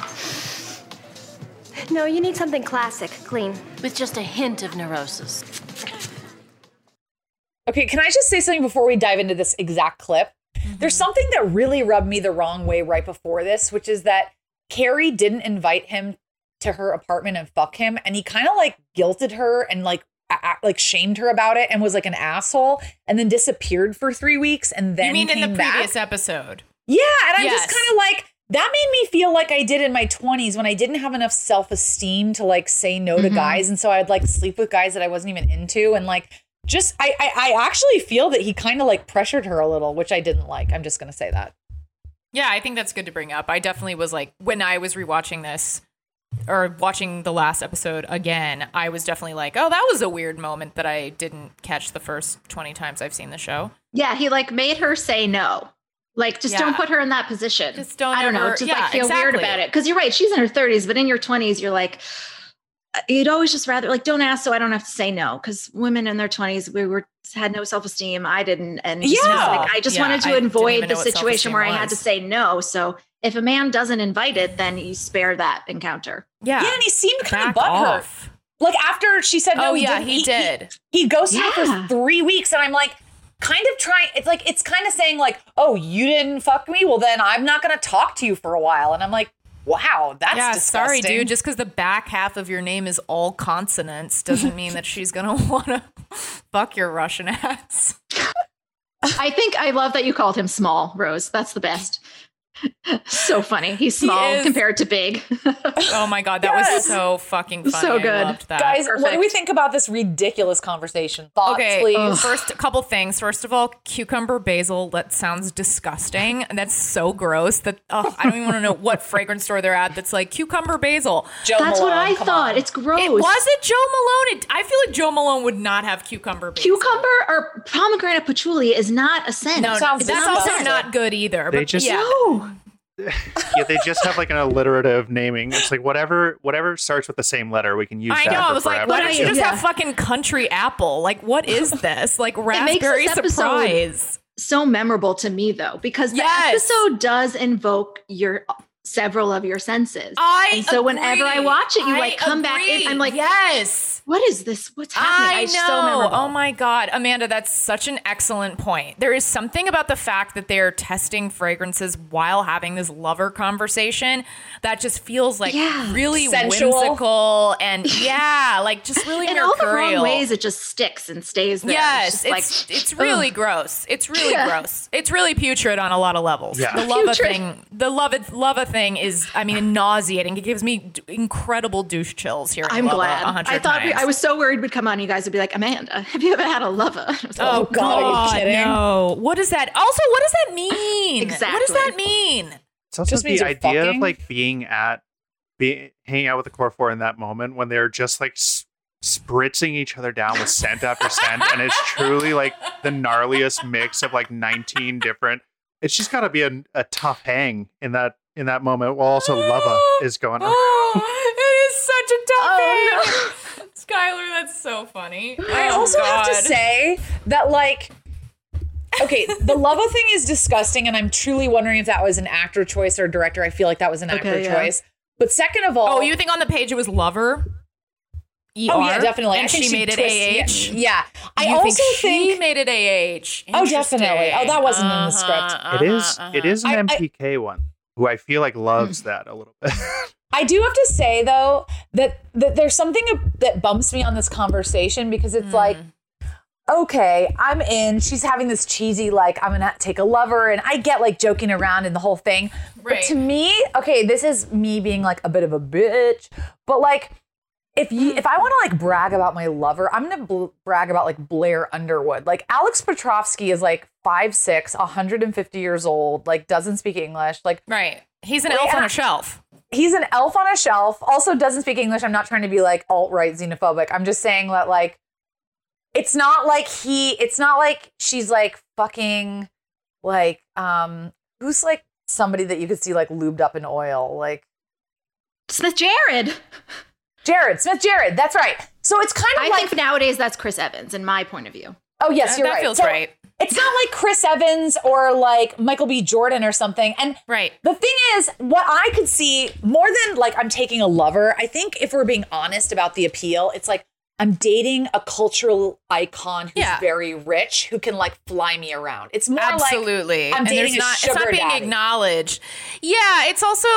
No, you need something classic, clean. With just a hint of neurosis. Okay, can I just say something before we dive into this exact clip? There's something that really rubbed me the wrong way right before this, which is that Carrie didn't invite him to her apartment and fuck him, and he kind of like guilted her and like shamed her about it and was like an asshole, and then disappeared for 3 weeks, and then You mean came in the back. previous episode? Yeah, and I'm Yes. just kind of like, that made me feel like I did in my 20s when I didn't have enough self-esteem to like say no to guys, and so I'd like sleep with guys that I wasn't even into, and like just I actually feel that he kind of like pressured her a little, which I didn't like. I'm just gonna say that. Yeah, I think that's good to bring up. I definitely was like, when I was rewatching this or watching the last episode again, I was definitely like, oh, that was a weird moment that I didn't catch the first 20 times I've seen the show. Yeah, he like made her say no. Like, just don't put her in that position. Just don't I don't know. ever- Just yeah, like feel weird exactly. about it. Because you're right. She's in her 30s, but in your 20s, you're like, you'd always just rather like, don't ask so I don't have to say no. Because women in their 20s, had no self-esteem. I didn't. And just was like, I just wanted to avoid the situation where I had to say no. So if a man doesn't invite it, then you spare that encounter. Yeah. Yeah, and he seemed kind of Back butthurt. off. Like after she said no, Oh, yeah, didn't, he did. He ghosted her for 3 weeks, and I'm like, kind of trying. It's like it's kind of saying like, oh, you didn't fuck me, well then I'm not gonna talk to you for a while. And I'm like, wow, that's sorry, disgusting. dude. Just because the back half of your name is all consonants doesn't mean that she's gonna want to fuck your Russian ass. I love that you called him small, Rose. That's the best. So funny. He's small compared to big. Oh my God, that was so fucking funny. So good. I loved that. Guys, what do we think about this ridiculous conversation? Thoughts, please. First, a couple things. First of all, cucumber basil. That sounds disgusting. And that's so gross that I don't even want to know what fragrance store they're at. That's like cucumber basil. That's what I thought. It's gross. Was it Joe Malone? I feel like Joe Malone would not have cucumber basil. Cucumber or pomegranate patchouli is not a scent. No, that's also not good either. They But just- yeah. Yeah, they just have like an alliterative naming. It's like whatever starts with the same letter, we can use I that. know. I for was like, forever. why don't you just have fucking country apple? Like, what is this? Like It raspberry makes this surprise. episode so memorable to me though, because the episode does invoke several of your senses. And so whenever I watch it, you like come back in. I'm like, yes. What is this? What's happening? I It's know. so memorable. Oh my God. Amanda, that's such an excellent point. There is something about the fact that they're testing fragrances while having this lover conversation that just feels like really Sensual. whimsical and like just really in all the mercurial. wrong ways, it just sticks and stays there. Yes, just it's really gross. It's really gross. It's really putrid on a lot of levels. Yeah. The lava thing is, I mean, nauseating. It gives me incredible douche chills here. I'm glad. 100 I thought times. I was so worried we'd come on. You guys would be like, Amanda, have you ever had a lover? I was like, Oh God, are you kidding? no! What is that? Also, what does that mean? Exactly. What does that mean? It's also Just means the you're idea fucking. of like hanging out with the core four in that moment when they're just like spritzing each other down with scent after scent, and it's truly like the gnarliest mix of like 19 different. It's just got to be a tough hang in that moment while also lava is going on. Oh, it is such a tough thing. Skylar, that's so funny. I also have to say that, like, okay, the lava thing is disgusting, and I'm truly wondering if that was an actor choice or a director. I feel like that was an actor choice. But second of all, you think on the page it was lover? Oh yeah, definitely. And I think she made it twists- AH. Yeah, I You also think she made it AH. Oh, definitely. Oh, that wasn't in the Interesting. script. It is an MPK one who I feel like loves that a little bit. I do have to say though that there's something that bumps me on this conversation because it's like, okay, I'm in. She's having this cheesy like I'm gonna take a lover, and I get like joking around and the whole thing. Right. But to me, okay, this is me being like a bit of a bitch, but like. If I want to like brag about my lover, I'm going to brag about like Blair Underwood. Like Alex Petrovsky is like 5'6", 150 years old, like doesn't speak English. Like Right. He's an elf on a shelf. he's an elf on a shelf. Also doesn't speak English. I'm not trying to be like alt-right xenophobic. I'm just saying that like, it's not like she's like fucking like, who's like somebody that you could see like lubed up in oil, like Smith Jared. Smith Jared. That's right. So it's kind of I like, think nowadays that's Chris Evans in my point of view. Oh yes, you're right. That feels so right. It's not like Chris Evans or like Michael B. Jordan or something. And right. The thing is, what I could see more than like I'm taking a lover, I think if we're being honest about the appeal, it's like I'm dating a cultural icon who's very rich, who can like fly me around. It's more absolutely. like I'm dating it's not being acknowledged. Yeah, it's also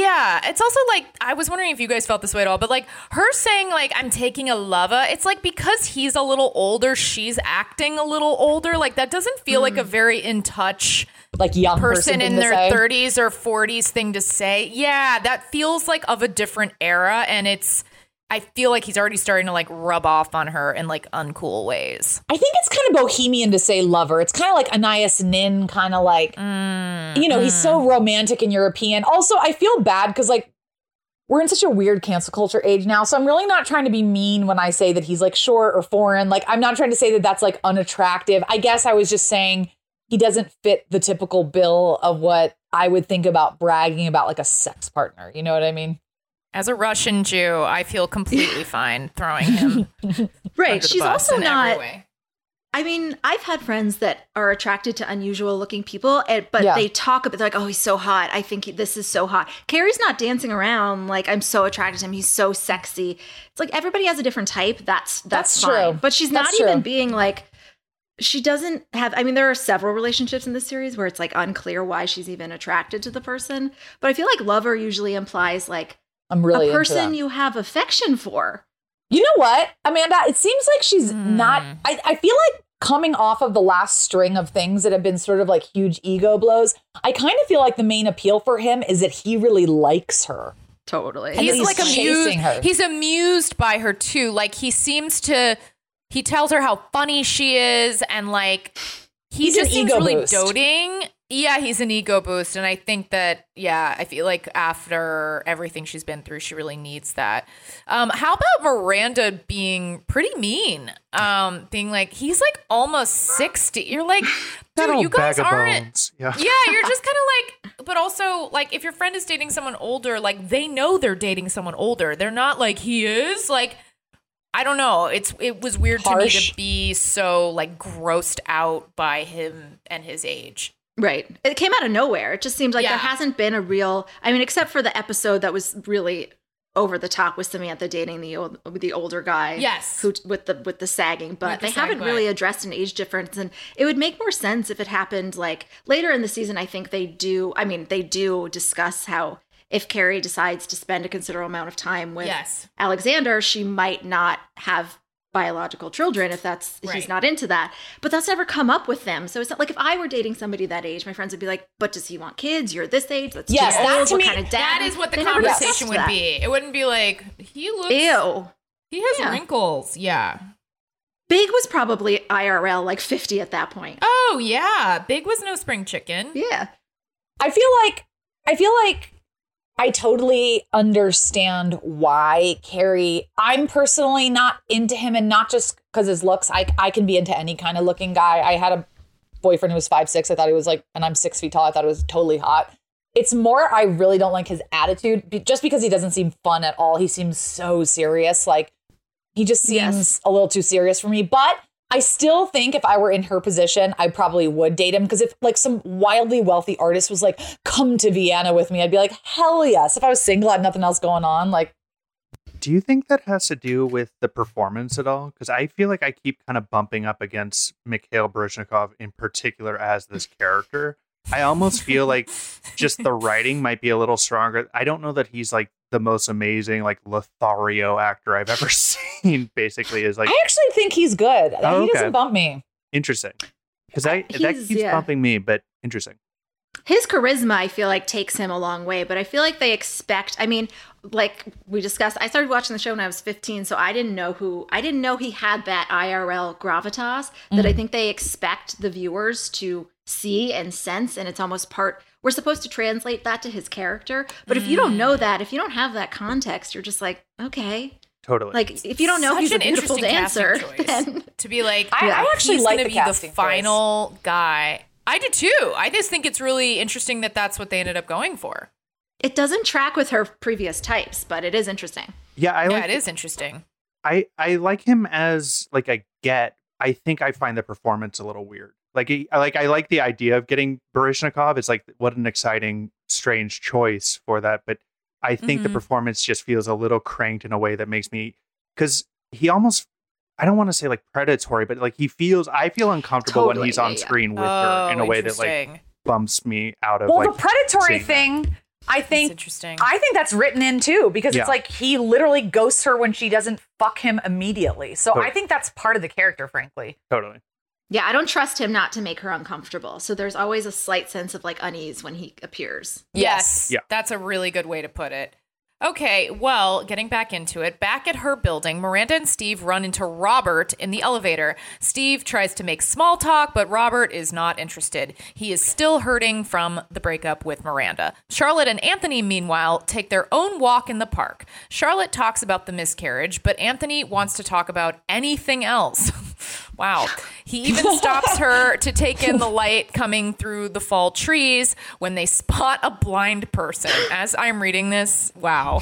like I was wondering if you guys felt this way at all, but like her saying like I'm taking a lover, it's like because he's a little older, she's acting a little older. Like that doesn't feel like a very in touch like young person in their say. 30s or 40s thing to say. Yeah, that feels like of a different era, and I feel like he's already starting to like rub off on her in like uncool ways. I think it's kind of bohemian to say lover. It's kind of like Anais Nin, kind of like, he's so romantic and European. Also, I feel bad because like we're in such a weird cancel culture age now. So I'm really not trying to be mean when I say that he's like short or foreign. Like I'm not trying to say that that's like unattractive. I guess I was just saying he doesn't fit the typical bill of what I would think about bragging about like a sex partner. You know what I mean? As a Russian Jew, I feel completely fine throwing him. Right. She's also not. Way. I mean, I've had friends that are attracted to unusual looking people, but they talk about, they're like, oh, he's so hot. I think this is so hot. Carrie's not dancing around like I'm so attracted to him. He's so sexy. It's like everybody has a different type. That's fine. true. But she's not even being like, she doesn't have, I mean, there are several relationships in this series where it's like unclear why she's even attracted to the person. But I feel like lover usually implies like, I'm really a person you have affection for. You know what, Amanda? It seems like she's not. I feel like coming off of the last string of things that have been sort of like huge ego blows, I kind of feel like the main appeal for him is that he really likes her. Totally. He's like chasing her. He's amused by her too. Like he tells her how funny she is, and like he just seems really doting. Yeah, he's an ego boost. And I think that, I feel like after everything she's been through, she really needs that. How about Miranda being pretty mean? Being like, he's like almost 60. You're like, dude, you guys aren't. Yeah, you're just kind of like, but also like if your friend is dating someone older, like they know they're dating someone older. They're not like he is. Like, I don't know. It was weird to me to be so like grossed out by him and his age. Right. It came out of nowhere. It just seemed like there hasn't been a real, I mean, except for the episode that was really over the top with Samantha dating the older guy. Yes. Who with the sagging, but they haven't really addressed an age difference. And it would make more sense if it happened like later in the season. I think they do discuss how if Carrie decides to spend a considerable amount of time with Alexander, she might not have biological children if he's not into that, but that's never come up with them. So it's not like if I were dating somebody that age, my friends would be like, but does he want kids? You're this age. That's that to me, kind of dad? That is what the conversation would be. It wouldn't be like he looks ew. He has wrinkles. Yeah. Big was probably IRL like 50 at that point. Oh yeah. Big was no spring chicken. Yeah. I feel like I totally understand why Carrie, I'm personally not into him, and not just because his looks. I can be into any kind of looking guy. I had a boyfriend who was 5'6". I thought he was like, and I'm 6 feet tall. I thought it was totally hot. It's more, I really don't like his attitude just because he doesn't seem fun at all. He seems so serious. Like he just seems a little too serious for me, but I still think if I were in her position, I probably would date him. Because if like some wildly wealthy artist was like, come to Vienna with me, I'd be like, hell yes. If I was single, I had nothing else going on. Like, do you think that has to do with the performance at all? Because I feel like I keep kind of bumping up against Mikhail Baryshnikov in particular as this character. I almost feel like just the writing might be a little stronger. I don't know that he's like the most amazing like Lothario actor I've ever seen. Basically, is like I actually think he's good. He doesn't bump me. Interesting, because that keeps bumping me, but interesting. His charisma, I feel like, takes him a long way, but I feel like they expect, I mean, like we discussed, I started watching the show when I was 15, so I didn't know he had that IRL gravitas that I think they expect the viewers to see and sense, and it's almost part we're supposed to translate that to his character. But if you don't know that, if you don't have that context, you're just like, okay. Totally. Like, if you don't know Such he's a an beautiful interesting dancer, casting choice. then To be like, I actually he's like gonna the be casting the final guy. I did too. I just think it's really interesting that that's what they ended up going for. it doesn't track with her previous types, but it is interesting. Yeah, It is interesting. I like him as like a get. I think I find the performance a little weird. I like the idea of getting Baryshnikov. It's like, what an exciting, strange choice for that. But I think the performance just feels a little cranked in a way that makes me, because he almost, I don't want to say like predatory, but like I feel uncomfortable when he's on screen with her in a way that like bumps me out of. Well, like, the predatory seeing that. thing, I think, interesting. I think that's written in too, because Yeah. it's like he literally ghosts her when she doesn't fuck him immediately. So Totally. I think that's part of the character, frankly. Totally. Yeah, I don't trust him not to make her uncomfortable. So there's always a slight sense of like unease when he appears. Yes. Yeah. That's a really good way to put it. Okay, well, getting back into it, back at her building, Miranda and Steve run into Robert in the elevator. Steve tries to make small talk, but Robert is not interested. He is still hurting from the breakup with Miranda. Charlotte and Anthony, meanwhile, take their own walk in the park. Charlotte talks about the miscarriage, but Anthony wants to talk about anything else. Wow. He even stops her to take in the light coming through the fall trees when they spot a blind person. As I'm reading this, wow.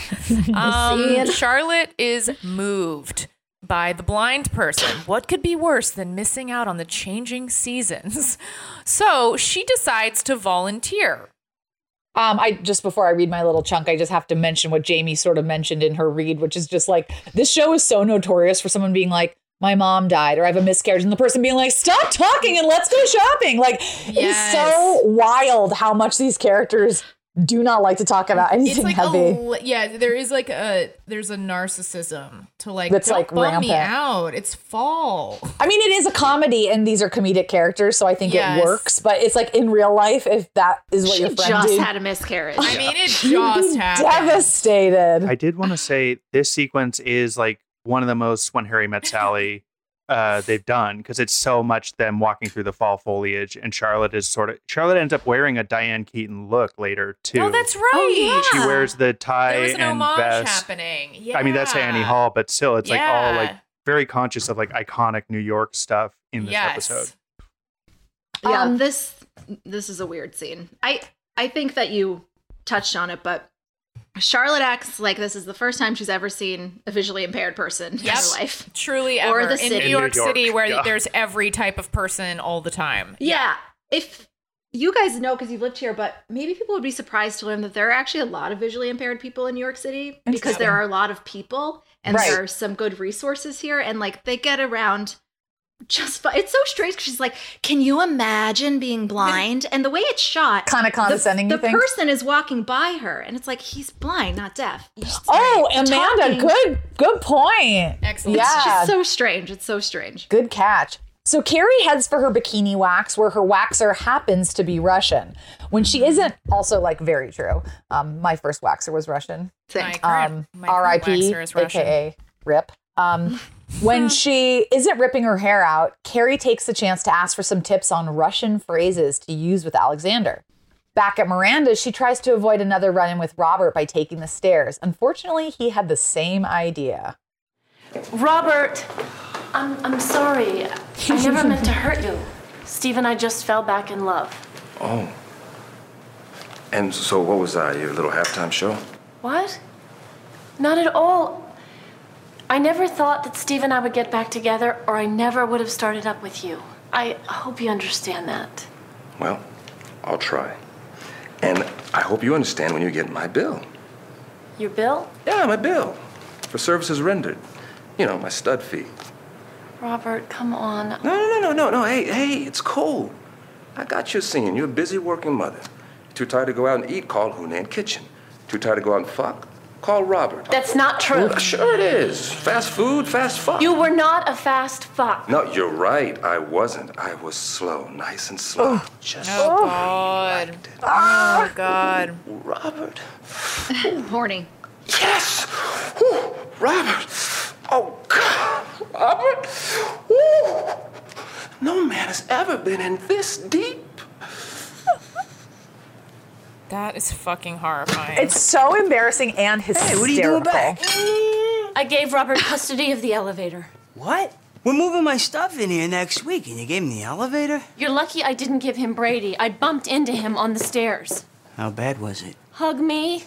Charlotte is moved by the blind person. What could be worse than missing out on the changing seasons? So she decides to volunteer. Before I read my little chunk, I just have to mention what Jamie sort of mentioned in her read, which is just like, this show is so notorious for someone being like, my mom died, or I have a miscarriage, and the person being like, stop talking and let's go shopping. Like, it is so wild how much these characters do not like to talk about anything heavy. There's a narcissism to like, that's don't like bum rampant. me out. It's fall. I mean, it is a comedy and these are comedic characters, so I think it works. But it's like in real life, if that is what your friend just did, had a miscarriage. I mean, it just happened. Devastated. I did want to say this sequence is like one of the most When Harry Met Sally they've done, because it's so much them walking through the fall foliage, and Charlotte ends up wearing a Diane Keaton look later too. Oh, that's right. She wears the tie There was an and homage vest. happening. Yeah. I mean, that's Annie Hall, but still, it's like all Yeah. like very conscious of like iconic New York stuff in this episode. Yeah, this is a weird scene. I think that you touched on it, but Charlotte acts like this is the first time she's ever seen a visually impaired person in her life. Truly Or ever. the In city. New York City, where yeah. there's every type of person all the time. Yeah. If you guys know, because you've lived here, but maybe people would be surprised to learn that there are actually a lot of visually impaired people in New York City, because there are a lot of people and there are some good resources here, and like they get around just fine. It's so strange because she's like, can you imagine being blind? And the way it's shot, kind of condescending. the you think? person is walking by her and it's like, he's blind, not deaf. Oh, Amanda, good point. Excellent. It's Yeah, just so strange. It's so strange. good catch. So Carrie heads for her bikini wax, where her waxer happens to be Russian, when she isn't. Also, like, very true. My first waxer was Russian. My current R.I.P. waxer is Russian. AKA RIP. When she isn't ripping her hair out, Carrie takes the chance to ask for some tips on Russian phrases to use with Alexander. Back at Miranda's, she tries to avoid another run-in with Robert by taking the stairs. Unfortunately, he had the same idea. Robert, I'm sorry. I never meant to hurt you. Steve and I just fell back in love. Oh. And so what was your little halftime show? What? Not at all. I never thought that Steve and I would get back together, or I never would have started up with you. I hope you understand that. Well, I'll try. And I hope you understand when you get my bill. Your bill? Yeah, my bill. For services rendered. You know, my stud fee. Robert, come on. No. Hey, it's cool. I got you singing. You're a busy working mother. Too tired to go out and eat, call Hunan Kitchen. Too tired to go out and fuck? Call Robert. That's not true. Well, sure it is. Fast food, fast fuck. You were not a fast fuck. No, you're right. I wasn't. I was slow, nice and slow. God. Oh, God. Robert. Horny. Yes! Ooh, Robert. Oh, God. Robert. Ooh. No man has ever been in this deep. That is fucking horrifying. It's so embarrassing and hysterical. Hey, what are you doing back? I gave Robert custody of the elevator. What? We're moving my stuff in here next week, and you gave him the elevator? You're lucky I didn't give him Brady. I bumped into him on the stairs. How bad was it? Hug me.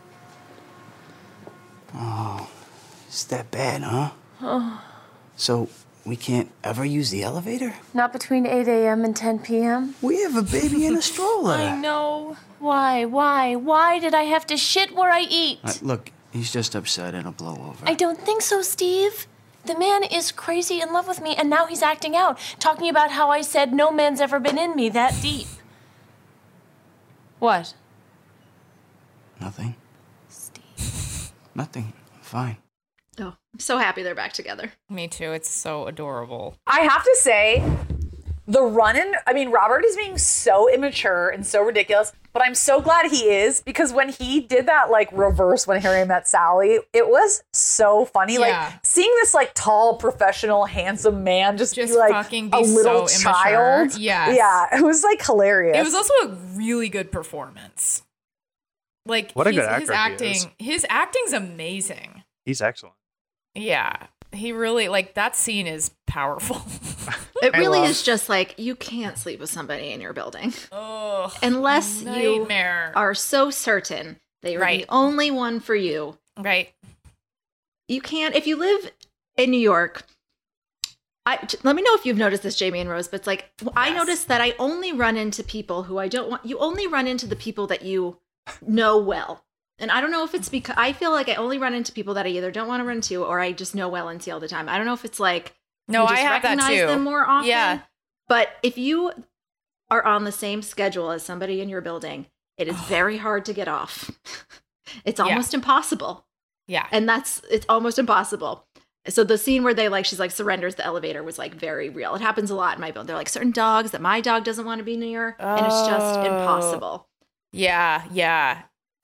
Oh, it's that bad, huh? Oh. So we can't ever use the elevator? Not between 8 a.m. and 10 p.m.? We have a baby in a stroller. I know. Why? Why did I have to shit where I eat? Look, he's just upset. It'll blow over. I don't think so, Steve. The man is crazy in love with me, and now he's acting out, talking about how I said no man's ever been in me that deep. What? Nothing. Steve. Nothing. I'm fine. Oh, I'm so happy they're back together. Me too. It's so adorable. I have to say, the run-in, I mean, Robert is being so immature and so ridiculous, but I'm so glad he is, because when he did that, like, reverse When Harry Met Sally, it was so funny. Yeah. Like, seeing this, like, tall, professional, handsome man just be, like, fucking be a little so child. immature. Yes. Yeah, it was, like, hilarious. It was also a really good performance. Like, what a good his actor he is. His acting's amazing. He's excellent. Yeah. He really, like, that scene is powerful. It really is just like, you can't sleep with somebody in your building. Ugh, unless nightmare. you are so certain they are Right. the only one for you. Right. You can't, if you live in New York, let me know if you've noticed this, Jamie and Rose, but it's like, I noticed that I only run into people who I don't want. You only run into the people that you know well. And I don't know if it's because I feel like I only run into people that I either don't want to run into or I just know well and see all the time. I don't know if it's like, No, you just I have that recognize too. them more often. Yeah. But if you are on the same schedule as somebody in your building, it is very hard to get off. It's almost impossible. Yeah. And it's almost impossible. So the scene where she's like surrenders the elevator was like very real. It happens a lot in my building. They're like certain dogs that my dog doesn't want to be near. And it's just impossible. Yeah.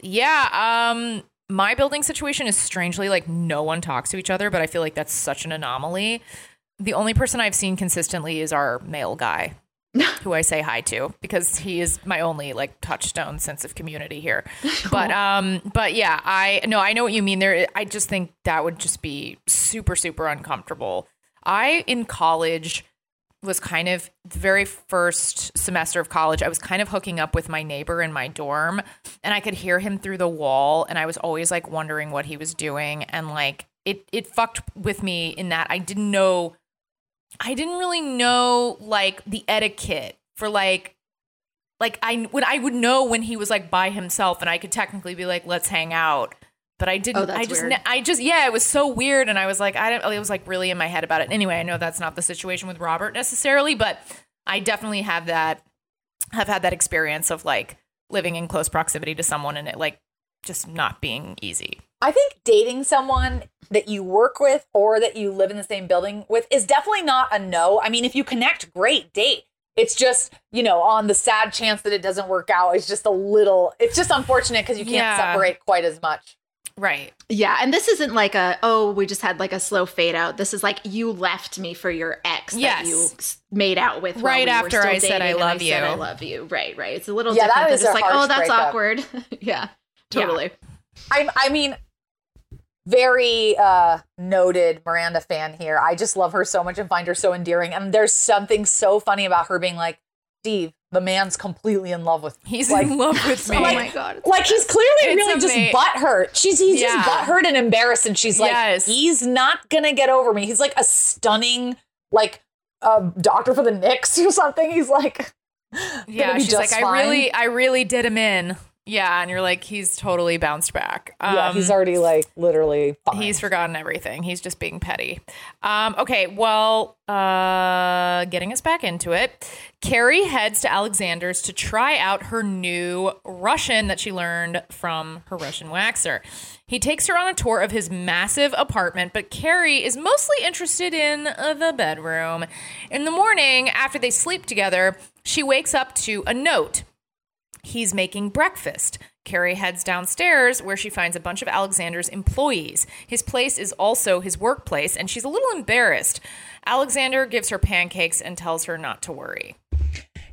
My building situation is strangely like no one talks to each other, but I feel like that's such an anomaly. The only person I've seen consistently is our male guy, who I say hi to because he is my only like touchstone sense of community here. But yeah, I know what you mean there. I just think that would just be super, super uncomfortable. In college was kind of the very first semester of college. I was kind of hooking up with my neighbor in my dorm and I could hear him through the wall. And I was always like wondering what he was doing. And like, it fucked with me in that I didn't really know like the etiquette for like I would know when he was like by himself and I could technically be like, let's hang out. But I didn't, it was so weird. And I was like, it was like really in my head about it. Anyway, I know that's not the situation with Robert necessarily, but I definitely have had that experience of like living in close proximity to someone and it like just not being easy. I think dating someone that you work with or that you live in the same building with is definitely not a no. I mean, if you connect, great, date. It's just, on the sad chance that it doesn't work out, it's just unfortunate because you can't separate quite as much. Right. Yeah. And this isn't like we just had like a slow fade out. This is like you left me for your ex that you made out with. Right after I said I love you. I love you. Right. It's a little different. It's like, oh, that's breakup. Awkward. Yeah, totally. Yeah. I mean, very noted Miranda fan here. I just love her so much and find her so endearing. And there's something so funny about her being like, Steve, the man's completely in love with me. He's in love with me. Oh my God. Like he's clearly really just butthurt. He's just butthurt and embarrassed. And she's like, he's not going to get over me. He's like a stunning, like doctor for the Knicks or something. He's like, she's like, fine. I really did him in. Yeah, and you're like, he's totally bounced back. He's already like literally fine. He's forgotten everything. He's just being petty. Okay, well, getting us back into it, Carrie heads to Alexander's to try out her new Russian that she learned from her Russian waxer. He takes her on a tour of his massive apartment, but Carrie is mostly interested in the bedroom. In the morning, after they sleep together, she wakes up to a note. He's making breakfast. Carrie heads downstairs where she finds a bunch of Alexander's employees. His place is also his workplace, and she's a little embarrassed. Alexander gives her pancakes and tells her not to worry.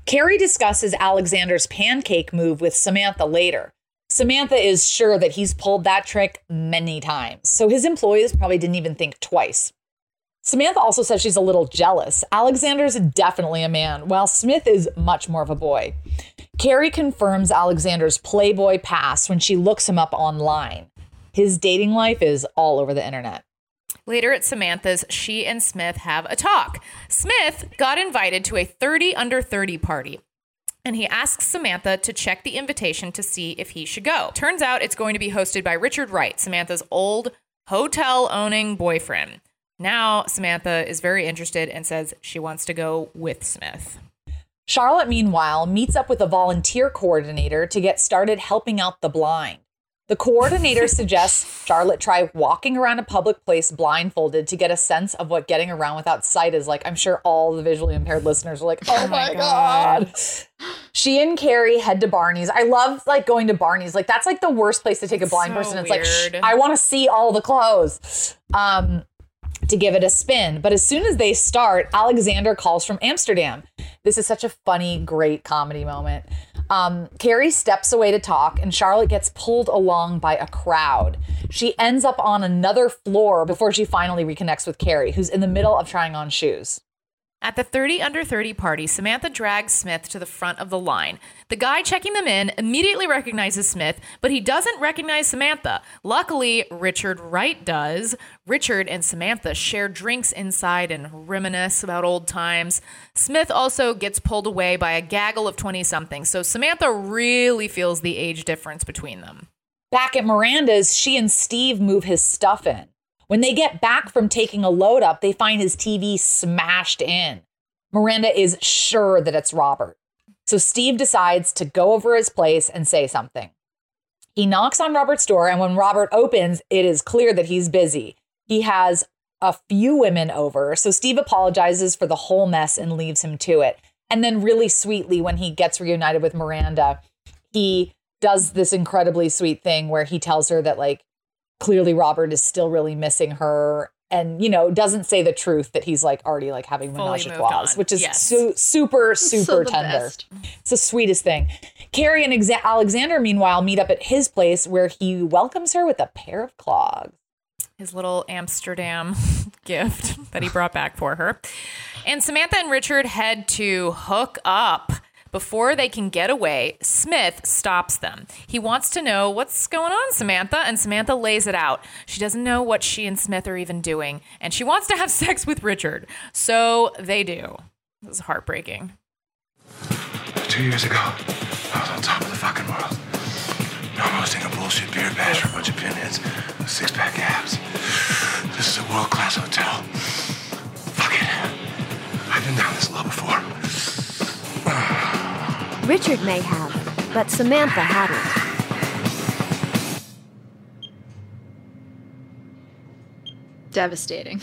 Carrie discusses Alexander's pancake move with Samantha later. Samantha is sure that he's pulled that trick many times, so his employees probably didn't even think twice. Samantha also says she's a little jealous. Alexander's definitely a man, while Smith is much more of a boy. Carrie confirms Alexander's Playboy past when she looks him up online. His dating life is all over the internet. Later at Samantha's, she and Smith have a talk. Smith got invited to a 30 under 30 party, and he asks Samantha to check the invitation to see if he should go. Turns out it's going to be hosted by Richard Wright, Samantha's old hotel-owning boyfriend. Now, Samantha is very interested and says she wants to go with Smith. Charlotte, meanwhile, meets up with a volunteer coordinator to get started helping out the blind. The coordinator suggests Charlotte try walking around a public place blindfolded to get a sense of what getting around without sight is like. I'm sure all the visually impaired listeners are like, oh my God. She and Carrie head to Barney's. I love like going to Barney's. Like that's like the worst place to take a blind person. It's weird. like, I want to see all the clothes to give it a spin. But as soon as they start, Alexander calls from Amsterdam. This is such a funny, great comedy moment. Carrie steps away to talk and Charlotte gets pulled along by a crowd. She ends up on another floor before she finally reconnects with Carrie, who's in the middle of trying on shoes. At the 30 under 30 party, Samantha drags Smith to the front of the line. The guy checking them in immediately recognizes Smith, but he doesn't recognize Samantha. Luckily, Richard Wright does. Richard and Samantha share drinks inside and reminisce about old times. Smith also gets pulled away by a gaggle of 20-somethings, so Samantha really feels the age difference between them. Back at Miranda's, she and Steve move his stuff in. When they get back from taking a load up, they find his TV smashed in. Miranda is sure that it's Robert. So Steve decides to go over his place and say something. He knocks on Robert's door, and when Robert opens, it is clear that he's busy. He has a few women over, so Steve apologizes for the whole mess and leaves him to it. And then really sweetly, when he gets reunited with Miranda, he does this incredibly sweet thing where he tells her that, like, clearly Robert is still really missing her and, you know, doesn't say the truth that he's like already like having menage a trois, which is super tender. Best. It's the sweetest thing. Carrie and Alexander, meanwhile, meet up at his place where he welcomes her with a pair of clogs. His little Amsterdam gift that he brought back for her. And Samantha and Richard head to hook up. Before they can get away, Smith stops them. He wants to know what's going on, Samantha, and Samantha lays it out. She doesn't know what she and Smith are even doing, and she wants to have sex with Richard. So they do. This is heartbreaking. 2 years ago, I was on top of the fucking world. Now I'm hosting a bullshit beer bash for a bunch of pinheads with six-pack abs. This is a world-class hotel. Fuck it. I've been down this low before. Richard may have, but Samantha hadn't. Devastating.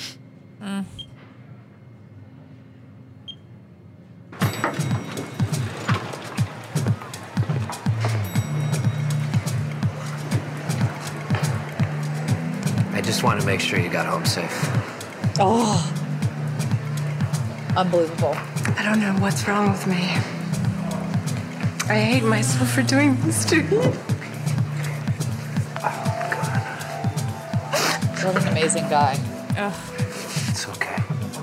I just want to make sure you got home safe. Oh, unbelievable. I don't know what's wrong with me. I hate myself for doing this to you. What an amazing guy. It's okay.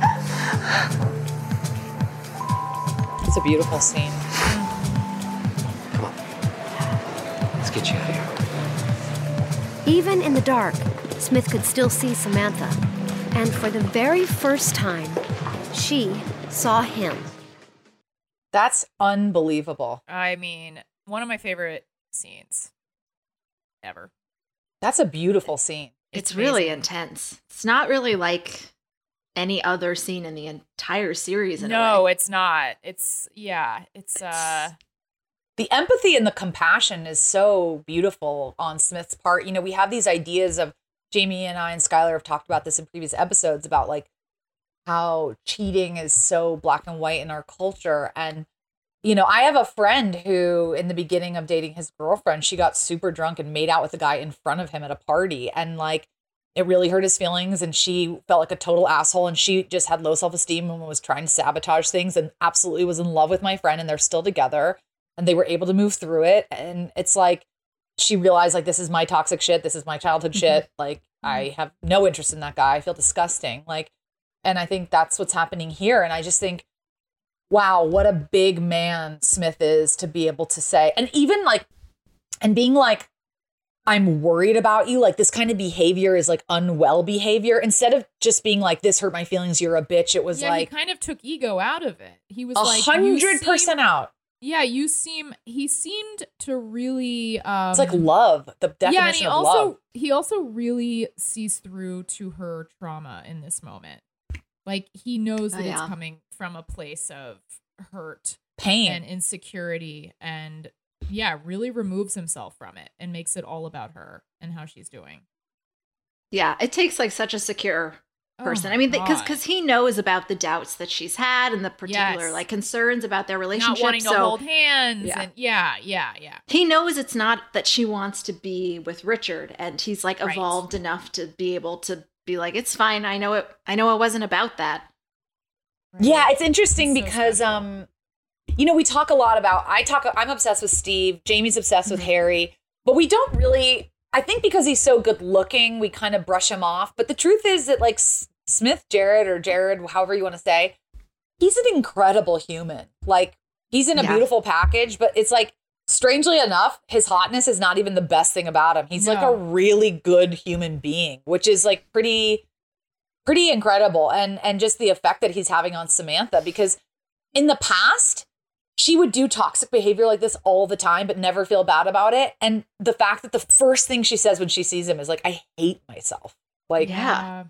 It's a beautiful scene. Come on. Let's get you out of here. Even in the dark, Smith could still see Samantha. And for the very first time, she saw him. That's unbelievable. I mean, one of my favorite scenes ever. That's a beautiful scene. It's really intense. It's not really like any other scene in the entire series. No, it's not. It's the empathy and the compassion is so beautiful on Smith's part. You know, we have these ideas of, Jamie and I and Skylar have talked about this in previous episodes about like how cheating is so black and white in our culture. And, you know, I have a friend who in the beginning of dating his girlfriend, she got super drunk and made out with a guy in front of him at a party. And like, it really hurt his feelings and she felt like a total asshole and she just had low self-esteem and was trying to sabotage things and absolutely was in love with my friend and they're still together and they were able to move through it. And it's like, she realized like, this is my toxic shit. This is my childhood shit. Like I have no interest in that guy. I feel disgusting. Like, and I think that's what's happening here. And I just think, wow, what a big man Smith is to be able to say, and even like, and being like, I'm worried about you. Like this kind of behavior is like unwell behavior. Instead of just being like, this hurt my feelings, you're a bitch. It was like, he kind of took ego out of it. He was like 100% out. Yeah, he seemed to really it's like love, the definition of love. He also really sees through to her trauma in this moment. Like he knows that it's coming from a place of hurt, pain, and insecurity, and really removes himself from it and makes it all about her and how she's doing. Yeah, it takes like such a secure person. I mean, because he knows about the doubts that she's had and the particular like concerns about their relationship. Not wanting to hold hands. And yeah. He knows it's not that she wants to be with Richard, and he's like evolved enough to be able to be like, it's fine. I know it wasn't about that. Right. Yeah, it's interesting because we talk a lot about, I'm obsessed with Steve, Jamie's obsessed with Harry, but we don't really, I think because he's so good looking, we kind of brush him off. But the truth is that like Smith, Jared, however you want to say, he's an incredible human. Like he's in a beautiful package, but it's like, strangely enough, his hotness is not even the best thing about him. He's like a really good human being, which is like pretty incredible. And just the effect that he's having on Samantha, because in the past, she would do toxic behavior like this all the time, but never feel bad about it. And the fact that the first thing she says when she sees him is like, I hate myself. Like, yeah.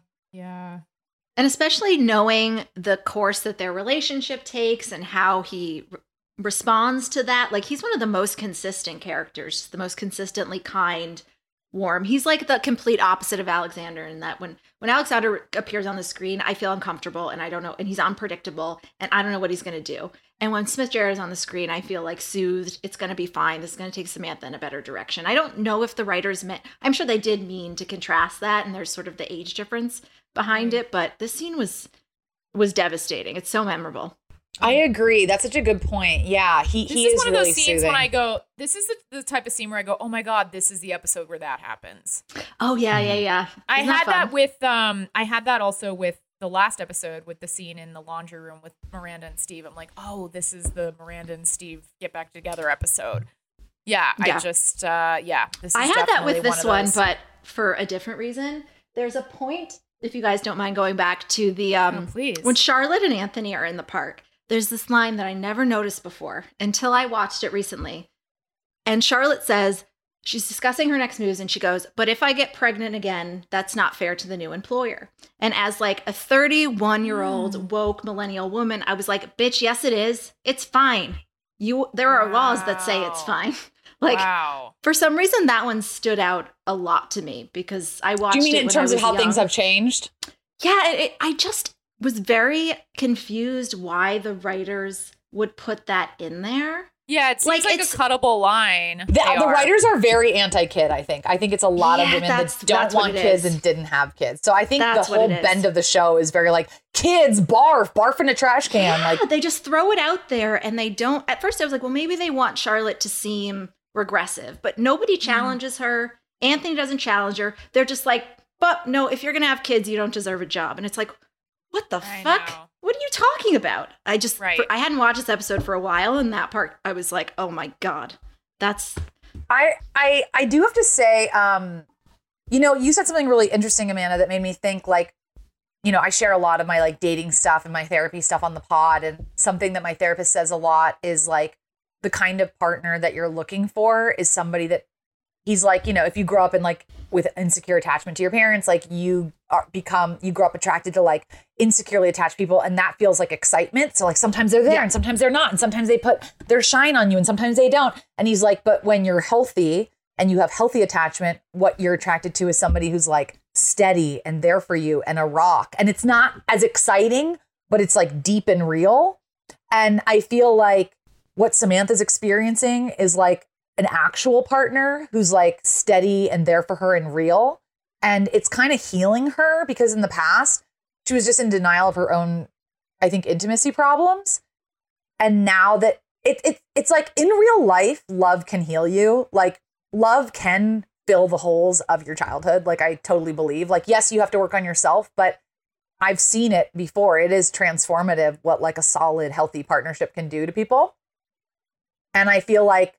And especially knowing the course that their relationship takes and how he responds to that. Like, he's one of the most consistent characters, the most consistently kind, warm. He's like the complete opposite of Alexander in that when Alexander appears on the screen, I feel uncomfortable and I don't know, and he's unpredictable and I don't know what he's going to do. And when Smith Jerrod is on the screen, I feel like soothed. It's going to be fine. This is going to take Samantha in a better direction. I don't know if the writers meant, I'm sure they did mean to contrast that, and there's sort of the age difference behind it, but this scene was devastating. It's so memorable. I agree. That's such a good point. Yeah, he is one of really those scenes soothing. when I go, this is the type of scene where I go, oh my God, this is the episode where that happens. Oh yeah. I had that with I had that also with the last episode with the scene in the laundry room with Miranda and Steve. I'm like, oh, this is the Miranda and Steve get back together episode. Yeah. I just this is I had that with definitely this one one, of those. but for a different reason. There's a point, if you guys don't mind going back to the please. When Charlotte and Anthony are in the park. There's this line that I never noticed before until I watched it recently. And Charlotte says, she's discussing her next moves and she goes, but if I get pregnant again, that's not fair to the new employer. And as like a 31-year-old woke millennial woman, I was like, bitch, yes, it is. It's fine. There are laws that say it's fine. Like, for some reason, that one stood out a lot to me because I watched it. Do you mean in terms of how things have changed? Yeah, I just was very confused why the writers would put that in there. Yeah, it seems like a cuttable line. The writers are very anti-kid, I think. I think it's a lot of women that don't want kids and didn't have kids. So I think the whole bend of the show is very like, kids, barf in a trash can. Yeah, like they just throw it out there and they don't. At first I was like, well, maybe they want Charlotte to seem regressive, but nobody challenges her. Anthony doesn't challenge her. They're just like, but no, if you're going to have kids, you don't deserve a job. And it's like, what the fuck? Know. What are you talking about? I hadn't watched this episode for a while, and that part I was like, oh my God, that's. I do have to say, you said something really interesting, Amanda, that made me think like, I share a lot of my like dating stuff and my therapy stuff on the pod, and something that my therapist says a lot is like the kind of partner that you're looking for is somebody that he's like, if you grow up in like with insecure attachment to your parents, like you grow up attracted to like insecurely attached people, and that feels like excitement. So like sometimes they're there and sometimes they're not, and sometimes they put their shine on you and sometimes they don't. And he's like, but when you're healthy and you have healthy attachment, what you're attracted to is somebody who's like steady and there for you and a rock. And it's not as exciting, but it's like deep and real. And I feel like what Samantha's experiencing is like an actual partner who's like steady and there for her and real. And it's kind of healing her because in the past, she was just in denial of her own, I think, intimacy problems. And now that it's like in real life, love can heal you. Like love can fill the holes of your childhood. Like I totally believe, like, yes, you have to work on yourself, but I've seen it before. It is transformative what like a solid, healthy partnership can do to people. And I feel like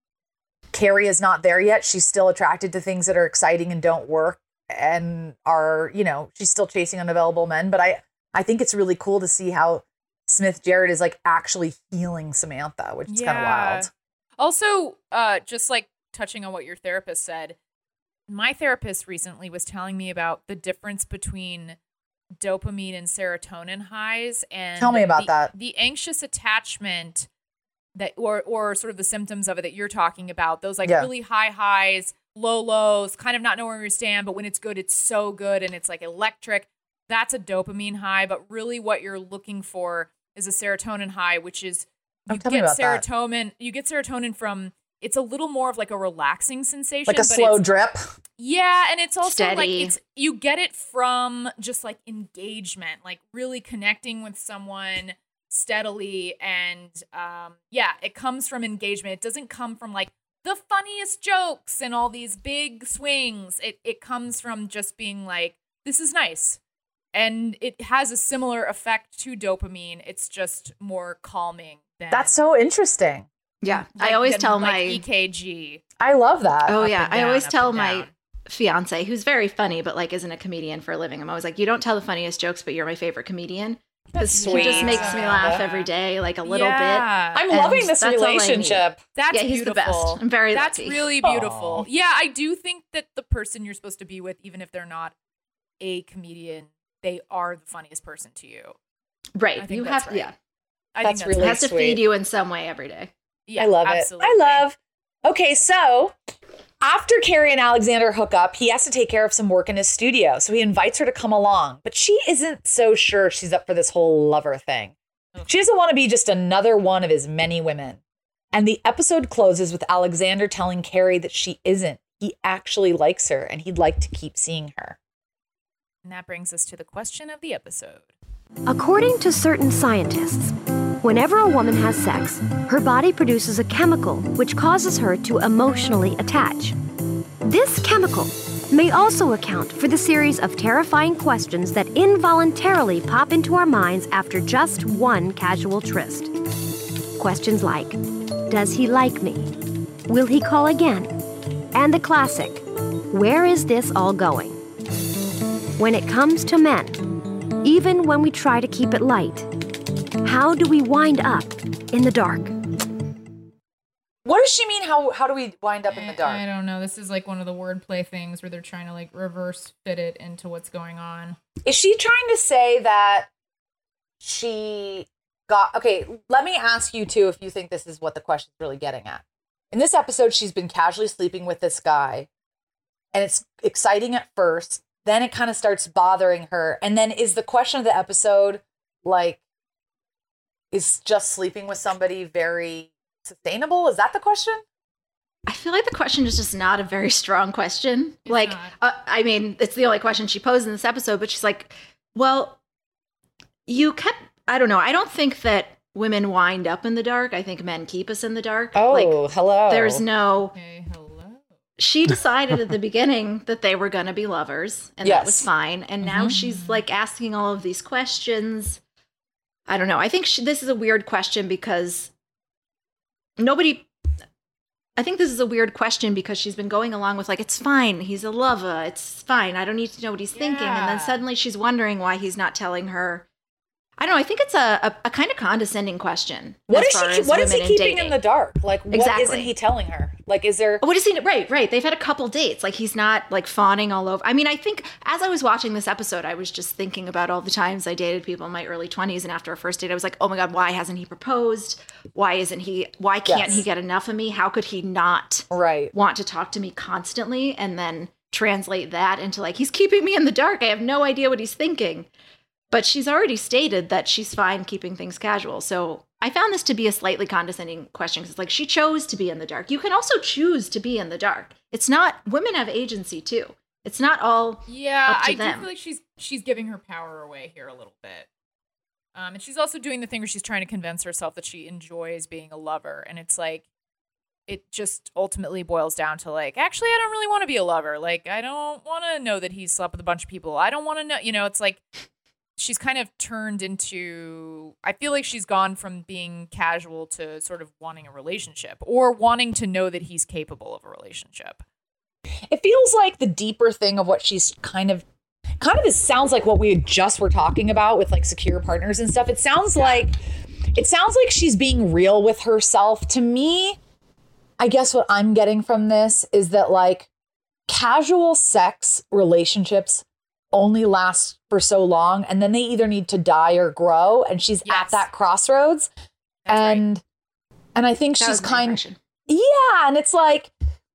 Carrie is not there yet. She's still attracted to things that are exciting and don't work and are, you know, she's still chasing unavailable men. But I think it's really cool to see how Smith Jerrod is like actually healing Samantha, which is kind of wild. Also, just like touching on what your therapist said, my therapist recently was telling me about the difference between dopamine and serotonin highs. And tell me about that. The anxious attachment that, or sort of the symptoms of it that you're talking about, those like really high highs, low lows, kind of not knowing where you stand, but when it's good, it's so good and it's like electric. That's a dopamine high, but really what you're looking for is a serotonin high, which is you get serotonin. You get serotonin from, it's a little more of like a relaxing sensation, like a slow drip. Yeah, and it's also steady. like you get it from just like engagement, like really connecting with someone steadily, and it comes from engagement. It doesn't come from like the funniest jokes and all these big swings. It comes from just being like, this is nice. And it has a similar effect to dopamine. It's just more calming. That's so interesting. Yeah. Like, I always tell like my EKG. I love that. Oh yeah. I always tell my fiance, who's very funny, but like isn't a comedian for a living. I'm always like, you don't tell the funniest jokes, but you're my favorite comedian. That's sweet. He just makes me laugh every day, like a little bit. I'm loving this relationship. That's he's beautiful. the best. I'm very That's lucky. really beautiful. Yeah, I do think that the person you're supposed to be with, even if they're not a comedian, they are the funniest person to you. Right. I think You that's have right. yeah. I That's think that's really It has to sweet. feed you in some way every day. Yeah, I love absolutely. it. I love. Okay, so after Carrie and Alexander hook up, he has to take care of some work in his studio. So he invites her to come along, but she isn't so sure she's up for this whole lover thing. She doesn't want to be just another one of his many women. And the episode closes with Alexander telling Carrie that she isn't. He actually likes her and he'd like to keep seeing her. And that brings us to the question of the episode. According to certain scientists, whenever a woman has sex, her body produces a chemical which causes her to emotionally attach. This chemical may also account for the series of terrifying questions that involuntarily pop into our minds after just one casual tryst. Questions like, does he like me? Will he call again? And the classic, where is this all going? When it comes to men, even when we try to keep it light, how do we wind up in the dark? What does she mean? How do we wind up in the dark? I don't know. This is like one of the wordplay things where they're trying to like reverse fit it into what's going on. Is she trying to say that she got... Okay, let me ask you too if you think this is what the question's really getting at. In this episode, she's been casually sleeping with this guy, and it's exciting at first. Then it kind of starts bothering her. And then is the question of the episode like, is just sleeping with somebody very sustainable? Is that the question? I feel like the question is just not a very strong question. I mean, it's the only question she posed in this episode, but she's like, well, I don't know. I don't think that women wind up in the dark. I think men keep us in the dark. Oh, hello. There's no... Hey, hello. She decided at the beginning that they were going to be lovers, and that was fine. And now she's like asking all of these questions. I don't know. I think this is a weird question because I think this is a weird question because she's been going along with like, it's fine. He's a lover. It's fine. I don't need to know what he's thinking. And then suddenly she's wondering why he's not telling her. I don't know. I think it's a kind of condescending question. What is he keeping in the dark? Like, what isn't he telling her? Like, is there... What is he... Right. They've had a couple dates. Like, he's not, like, fawning all over. I mean, I think as I was watching this episode, I was just thinking about all the times I dated people in my early 20s, and after a first date, I was like, oh my God, why hasn't he proposed? Why can't he get enough of me? How could he not want to talk to me constantly? And then translate that into, like, he's keeping me in the dark. I have no idea what he's thinking. But she's already stated that she's fine keeping things casual. So I found this to be a slightly condescending question because it's like she chose to be in the dark. You can also choose to be in the dark. It's not, women have agency too. It's not all up to I them. do feel like she's giving her power away here a little bit. And she's also doing the thing where she's trying to convince herself that she enjoys being a lover. And it's like, it just ultimately boils down to like, actually, I don't really want to be a lover. Like, I don't want to know that he's slept with a bunch of people. I don't want to know, it's like she's kind of turned into, I feel like she's gone from being casual to sort of wanting a relationship or wanting to know that he's capable of a relationship. It feels like the deeper thing of what she's kind of sounds like what we just were talking about with like secure partners and stuff. It sounds like she's being real with herself. To me, I guess what I'm getting from this is that like casual sex relationships only last for so long, and then they either need to die or grow, and she's at that crossroads. And I think she's and it's like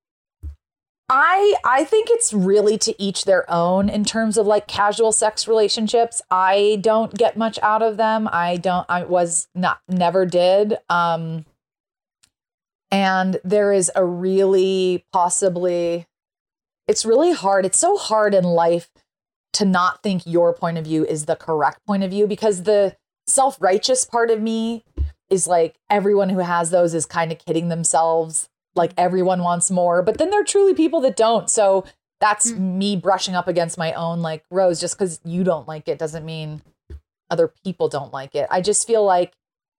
I think it's really to each their own in terms of like casual sex relationships. I don't get much out of them. Never did. And there is a really it's really hard. It's so hard in life to not think your point of view is the correct point of view, because the self-righteous part of me is like, everyone who has those is kind of kidding themselves. Like everyone wants more, but then there are truly people that don't. So that's me brushing up against my own, like, Rose, just because you don't like it doesn't mean other people don't like it. I just feel like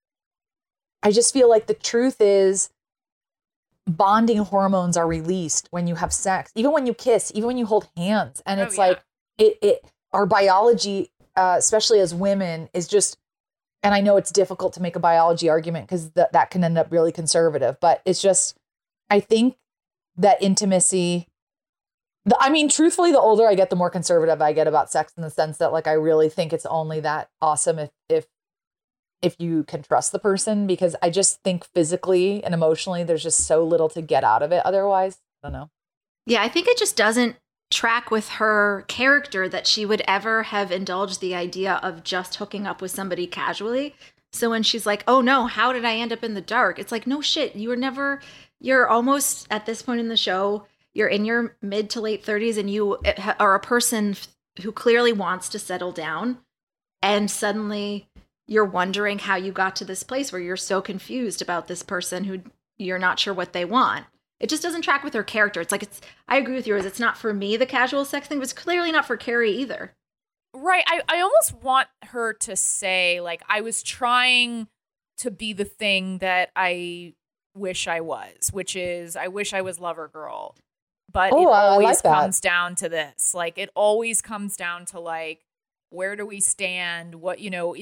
the truth is bonding hormones are released when you have sex, even when you kiss, even when you hold hands. And it's like our biology, especially as women, is just, and I know it's difficult to make a biology argument because that can end up really conservative, but it's just, I think that intimacy, truthfully, the older I get, the more conservative I get about sex, in the sense that like, I really think it's only that awesome if you can trust the person, because I just think physically and emotionally, there's just so little to get out of it. Otherwise, I don't know. Yeah, I think it just doesn't track with her character that she would ever have indulged the idea of just hooking up with somebody casually. So when she's like, oh no, how did I end up in the dark? It's like, no shit, you're almost at this point in the show, you're in your mid to late 30s and you are a person who clearly wants to settle down. And suddenly you're wondering how you got to this place where you're so confused about this person who you're not sure what they want. It just doesn't track with her character. It's like, I agree with you, it's not for me, the casual sex thing, but it's clearly not for Carrie either. Right. I almost want her to say, like, I was trying to be the thing that I wish I was, which is I wish I was lover girl. But it always comes down to this. Like, it always comes down to like, where do we stand? What,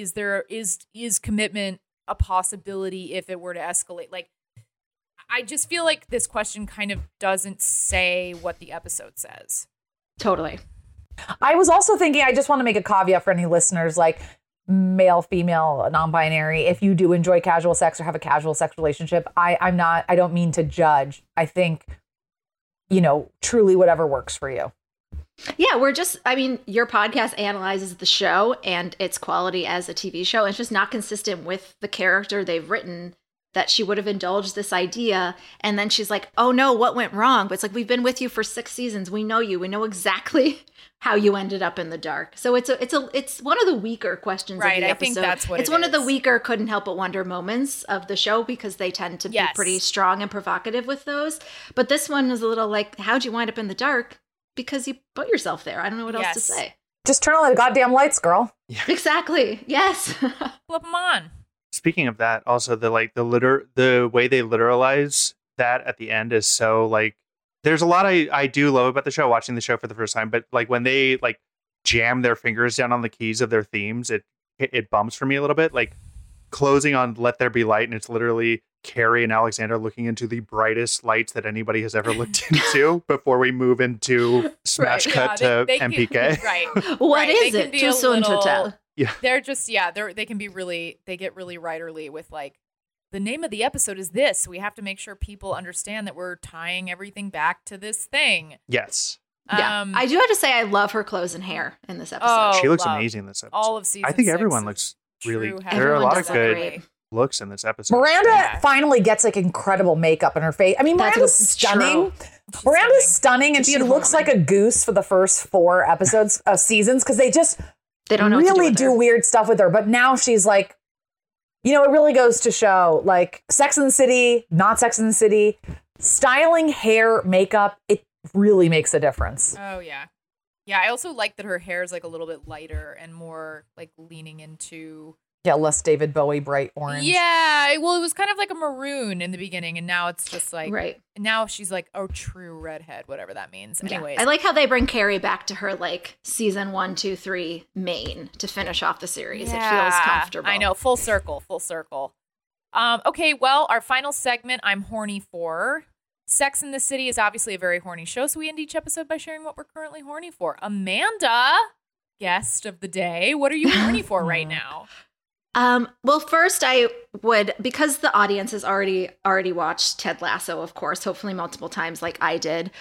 is commitment a possibility if it were to escalate? Like, I just feel like this question kind of doesn't say what the episode says. Totally. I was also thinking, I just want to make a caveat for any listeners, like male, female, non-binary. If you do enjoy casual sex or have a casual sex relationship, I don't mean to judge. I think, truly whatever works for you. Yeah, your podcast analyzes the show and its quality as a TV show. It's just not consistent with the character they've written, that she would have indulged this idea. And then she's like, oh no, what went wrong? But it's like, we've been with you for 6 seasons. We know you. We know exactly how you ended up in the dark. So it's one of the weaker questions of the episode. I think that's what it's one of the weaker couldn't help but wonder moments of the show, because they tend to be pretty strong and provocative with those. But this one was a little like, how'd you wind up in the dark? Because you put yourself there. I don't know what else to say. Just turn on the goddamn lights, girl. Yeah. Exactly. Yes. Flip them on. Speaking of that, also the way they literalize that at the end is so like, there's a lot I do love about the show, watching the show for the first time, but like when they like jam their fingers down on the keys of their themes, it bumps for me a little bit. Like closing on Let There Be Light, and it's literally Carrie and Alexander looking into the brightest lights that anybody has ever looked into before we move into smash cut to MPK. What is it? Too soon to tell. Yeah. They're just, they can be they get really writerly with like, the name of the episode is this. We have to make sure people understand that we're tying everything back to this thing. Yes. Yeah. I do have to say, I love her clothes and hair in this episode. Oh, she looks amazing in this episode. All of season I think 6 everyone looks really, there are a lot of good looks in this episode. Miranda finally gets like incredible makeup in her face. I mean, Miranda's stunning, Miranda's stunning, and she looks like a goose for the first 4 episodes of seasons because they don't know really do weird stuff with her. But now she's like, you know, it really goes to show like Sex and the City, not Sex and the City, styling, hair, makeup, it really makes a difference. Oh, yeah. Yeah, I also like that her hair is like a little bit lighter and more like leaning into... Yeah, less David Bowie bright orange. Yeah, well, it was kind of like a maroon in the beginning, and now it's just like... Right. Now she's like a true redhead, whatever that means. Anyways. I like how they bring Carrie back to her like season 1, 2, 3 main to finish off the series. Yeah, it feels comfortable. I know, full circle. Okay, well, our final segment, I'm horny for. Sex and the City is obviously a very horny show, so we end each episode by sharing what we're currently horny for. Amanda, guest of the day, what are you horny for right now? Well, first I would, because the audience has already watched Ted Lasso, of course, hopefully multiple times like I did.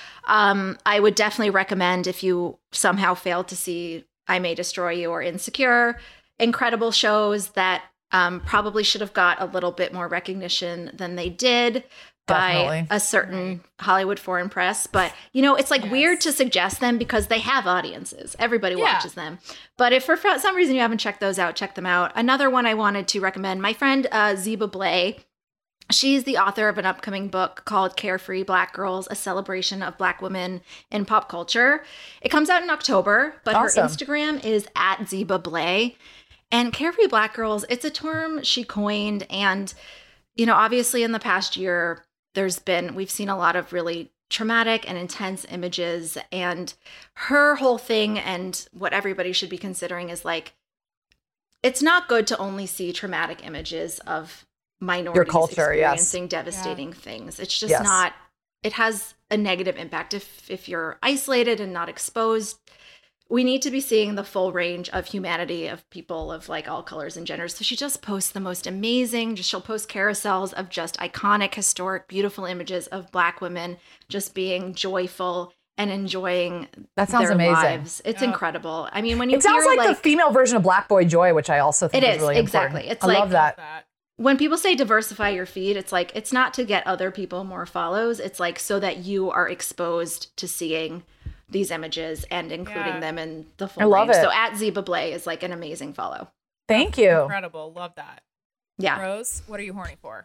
I would definitely recommend, if you somehow failed to see I May Destroy You or Insecure, incredible shows that probably should have got a little bit more recognition than they did. By a certain Hollywood foreign press. But, you know, it's like weird to suggest them because they have audiences. Everybody watches them. But if for some reason you haven't checked those out, check them out. Another one I wanted to recommend, my friend Ziba Blay. She's the author of an upcoming book called Carefree Black Girls, a celebration of Black women in pop culture. It comes out in October, but her Instagram is @Ziba Blay. And Carefree Black Girls, it's a term she coined. And, you know, obviously in the past year, we've seen a lot of really traumatic and intense images, and her whole thing and what everybody should be considering is like, it's not good to only see traumatic images of minorities experiencing devastating things. It's just not, it has a negative impact if you're isolated and not exposed. We need to be seeing the full range of humanity of people of like all colors and genders. So she just posts the most amazing, she'll post carousels of just iconic, historic, beautiful images of Black women just being joyful and enjoying their lives. It's incredible. I mean, when you it sounds like the female version of Black Boy Joy, which I also think is really exactly. important. It's I love that. When people say diversify your feed, it's like, it's not to get other people more follows. It's like so that you are exposed to seeing these images and including them in the full range. So @Ziba Blay is like an amazing follow. Thank you. Incredible. Love that. Yeah. Rose, what are you horny for?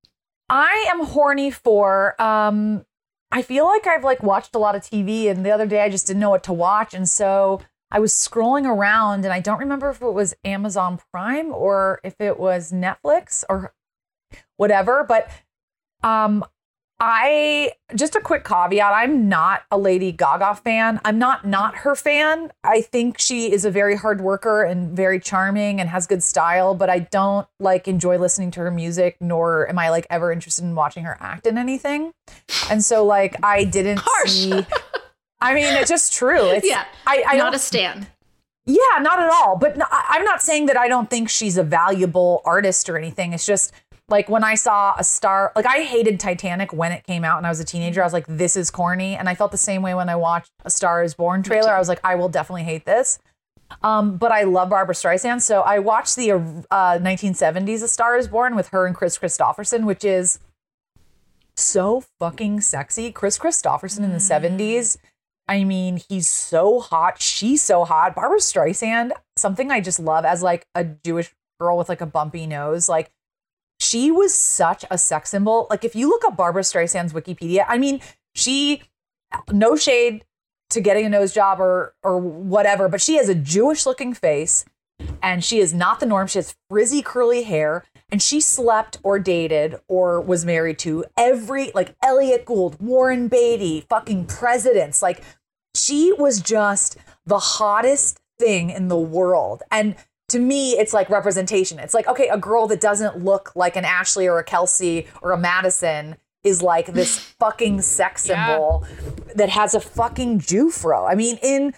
I am horny for, I feel like I've like watched a lot of TV, and the other day I just didn't know what to watch. And so I was scrolling around, and I don't remember if it was Amazon Prime or if it was Netflix or whatever, but just a quick caveat, I'm not a Lady Gaga fan. I'm not her fan. I think she is a very hard worker and very charming and has good style, but I don't like enjoy listening to her music, nor am I like ever interested in watching her act in anything. And so like I didn't see, I mean, it's just true. It's, I not a stan. Yeah, not at all. But I'm not saying that I don't think she's a valuable artist or anything. It's just, like when I saw A Star, like I hated Titanic when it came out and I was a teenager. I was like, this is corny. And I felt the same way when I watched A Star Is Born trailer. I was like, I will definitely hate this. But I love Barbra Streisand. So I watched the 1970s A Star Is Born with her and Chris Christopherson, which is so fucking sexy. Chris Christopherson in the 70s. I mean, he's so hot. She's so hot. Barbra Streisand, something I just love as like a Jewish girl with like a bumpy nose. Like, she was such a sex symbol. Like if you look up Barbra Streisand's Wikipedia, I mean, no shade to getting a nose job or whatever, but she has a Jewish looking face and she is not the norm. She has frizzy curly hair and she slept or dated or was married to like Elliot Gould, Warren Beatty, fucking presidents. Like she was just the hottest thing in the world. And to me, it's like representation. It's like, okay, a girl that doesn't look like an Ashley or a Kelsey or a Madison is like this fucking sex symbol that has a fucking Jew fro. I mean, in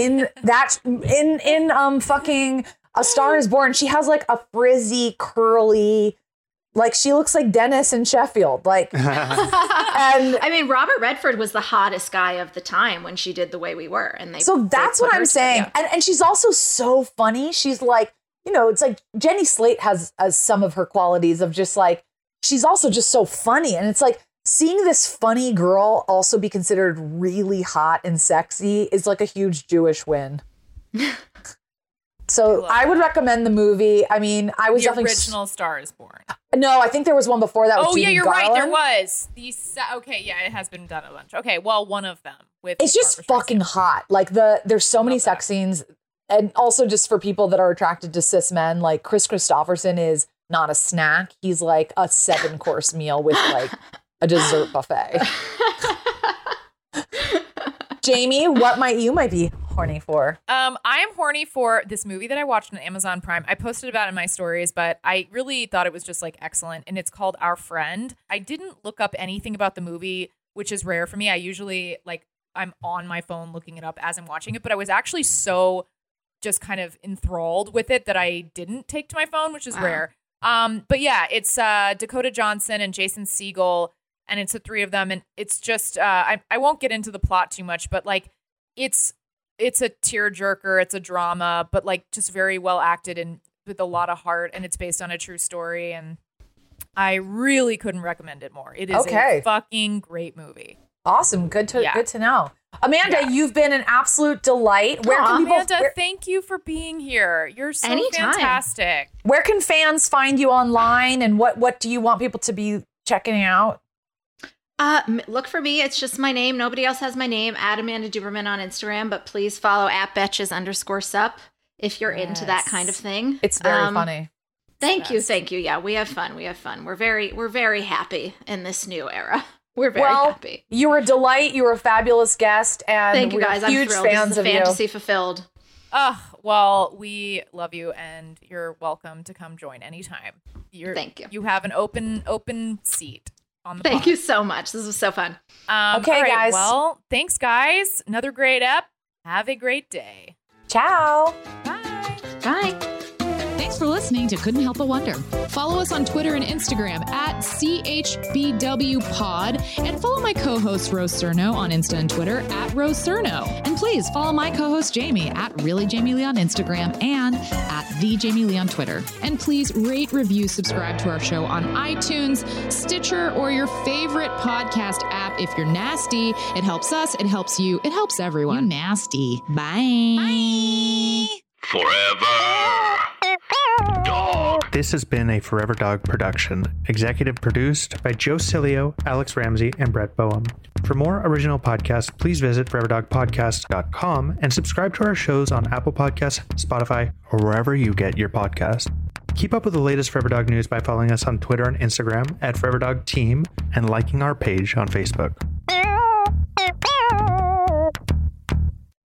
fucking A Star Is Born, she has like a frizzy, curly, like she looks like Dennis in Sheffield. Like, and I mean, Robert Redford was the hottest guy of the time when she did The Way We Were, and that's what I'm saying. And she's also so funny. She's like, you know, it's like Jenny Slate has some of her qualities of just like she's also just so funny, and it's like seeing this funny girl also be considered really hot and sexy is like a huge Jewish win. So I would recommend the movie. I mean, I was the original Star is Born. No, I think there was one before that. Oh, with yeah, Judy you're Garland. right. There was. Okay, yeah, it has been done a bunch. Okay, well, one of them. It's just fucking hot. Like there's so many sex scenes. And also just for people that are attracted to cis men, like Chris Christopherson is not a snack. He's like a 7-course meal with like a dessert buffet. Jamie, what might be horny for? I am horny for this movie that I watched on Amazon Prime. I posted about it in my stories, but I really thought it was just like excellent. And it's called Our Friend. I didn't look up anything about the movie, which is rare for me. I usually I'm on my phone looking it up as I'm watching it, but I was actually so just kind of enthralled with it that I didn't take to my phone, which is rare. But yeah, it's Dakota Johnson and Jason Segel, and it's the three of them. And it's just, I won't get into the plot too much, but like, it's a tearjerker, it's a drama, but like just very well acted and with a lot of heart. And it's based on a true story. And I really couldn't recommend it more. It is a fucking great movie. Awesome. Good to know. Amanda, you've been an absolute delight. Where can people, Amanda, thank you for being here. You're so fantastic. Where can fans find you online, and what do you want people to be checking out? Look for me. It's just my name. Nobody else has my name. Amanda Duberman on Instagram, but please follow @Betches_sup if you're into that kind of thing. It's very funny. Thank you. Yeah, we have fun. We're very happy in this new era. We're very happy. You were a delight. You were a fabulous guest. And thank you guys. Huge I'm thrilled. fans this is a of fantasy you. fulfilled. Well, we love you, and you're welcome to come join anytime. Thank you. You have an open seat on the Thank you so much. This was so fun. Okay, guys. Well, thanks, guys. Another great ep. Have a great day. Ciao. Bye. Thanks for listening to Couldn't Help But Wonder. Follow us on Twitter and Instagram @CHBWPod, and follow my co-host Rose Cerno on Insta and Twitter @Rose Cerno. And please follow my co-host Jamie @ReallyJamieLee on Instagram and @TheJamieLee on Twitter. And please rate, review, subscribe to our show on iTunes, Stitcher, or your favorite podcast app. If you're nasty, it helps us, it helps you, it helps everyone. You nasty. Bye. Forever Dog. This has been a Forever Dog production, executive produced by Joe Cilio, Alex Ramsey, and Brett Boehm. For more original podcasts, please visit foreverdogpodcast.com and subscribe to our shows on Apple Podcasts, Spotify, or wherever you get your podcasts. Keep up with the latest Forever Dog news by following us on Twitter and Instagram @ForeverDogTeam and liking our page on Facebook.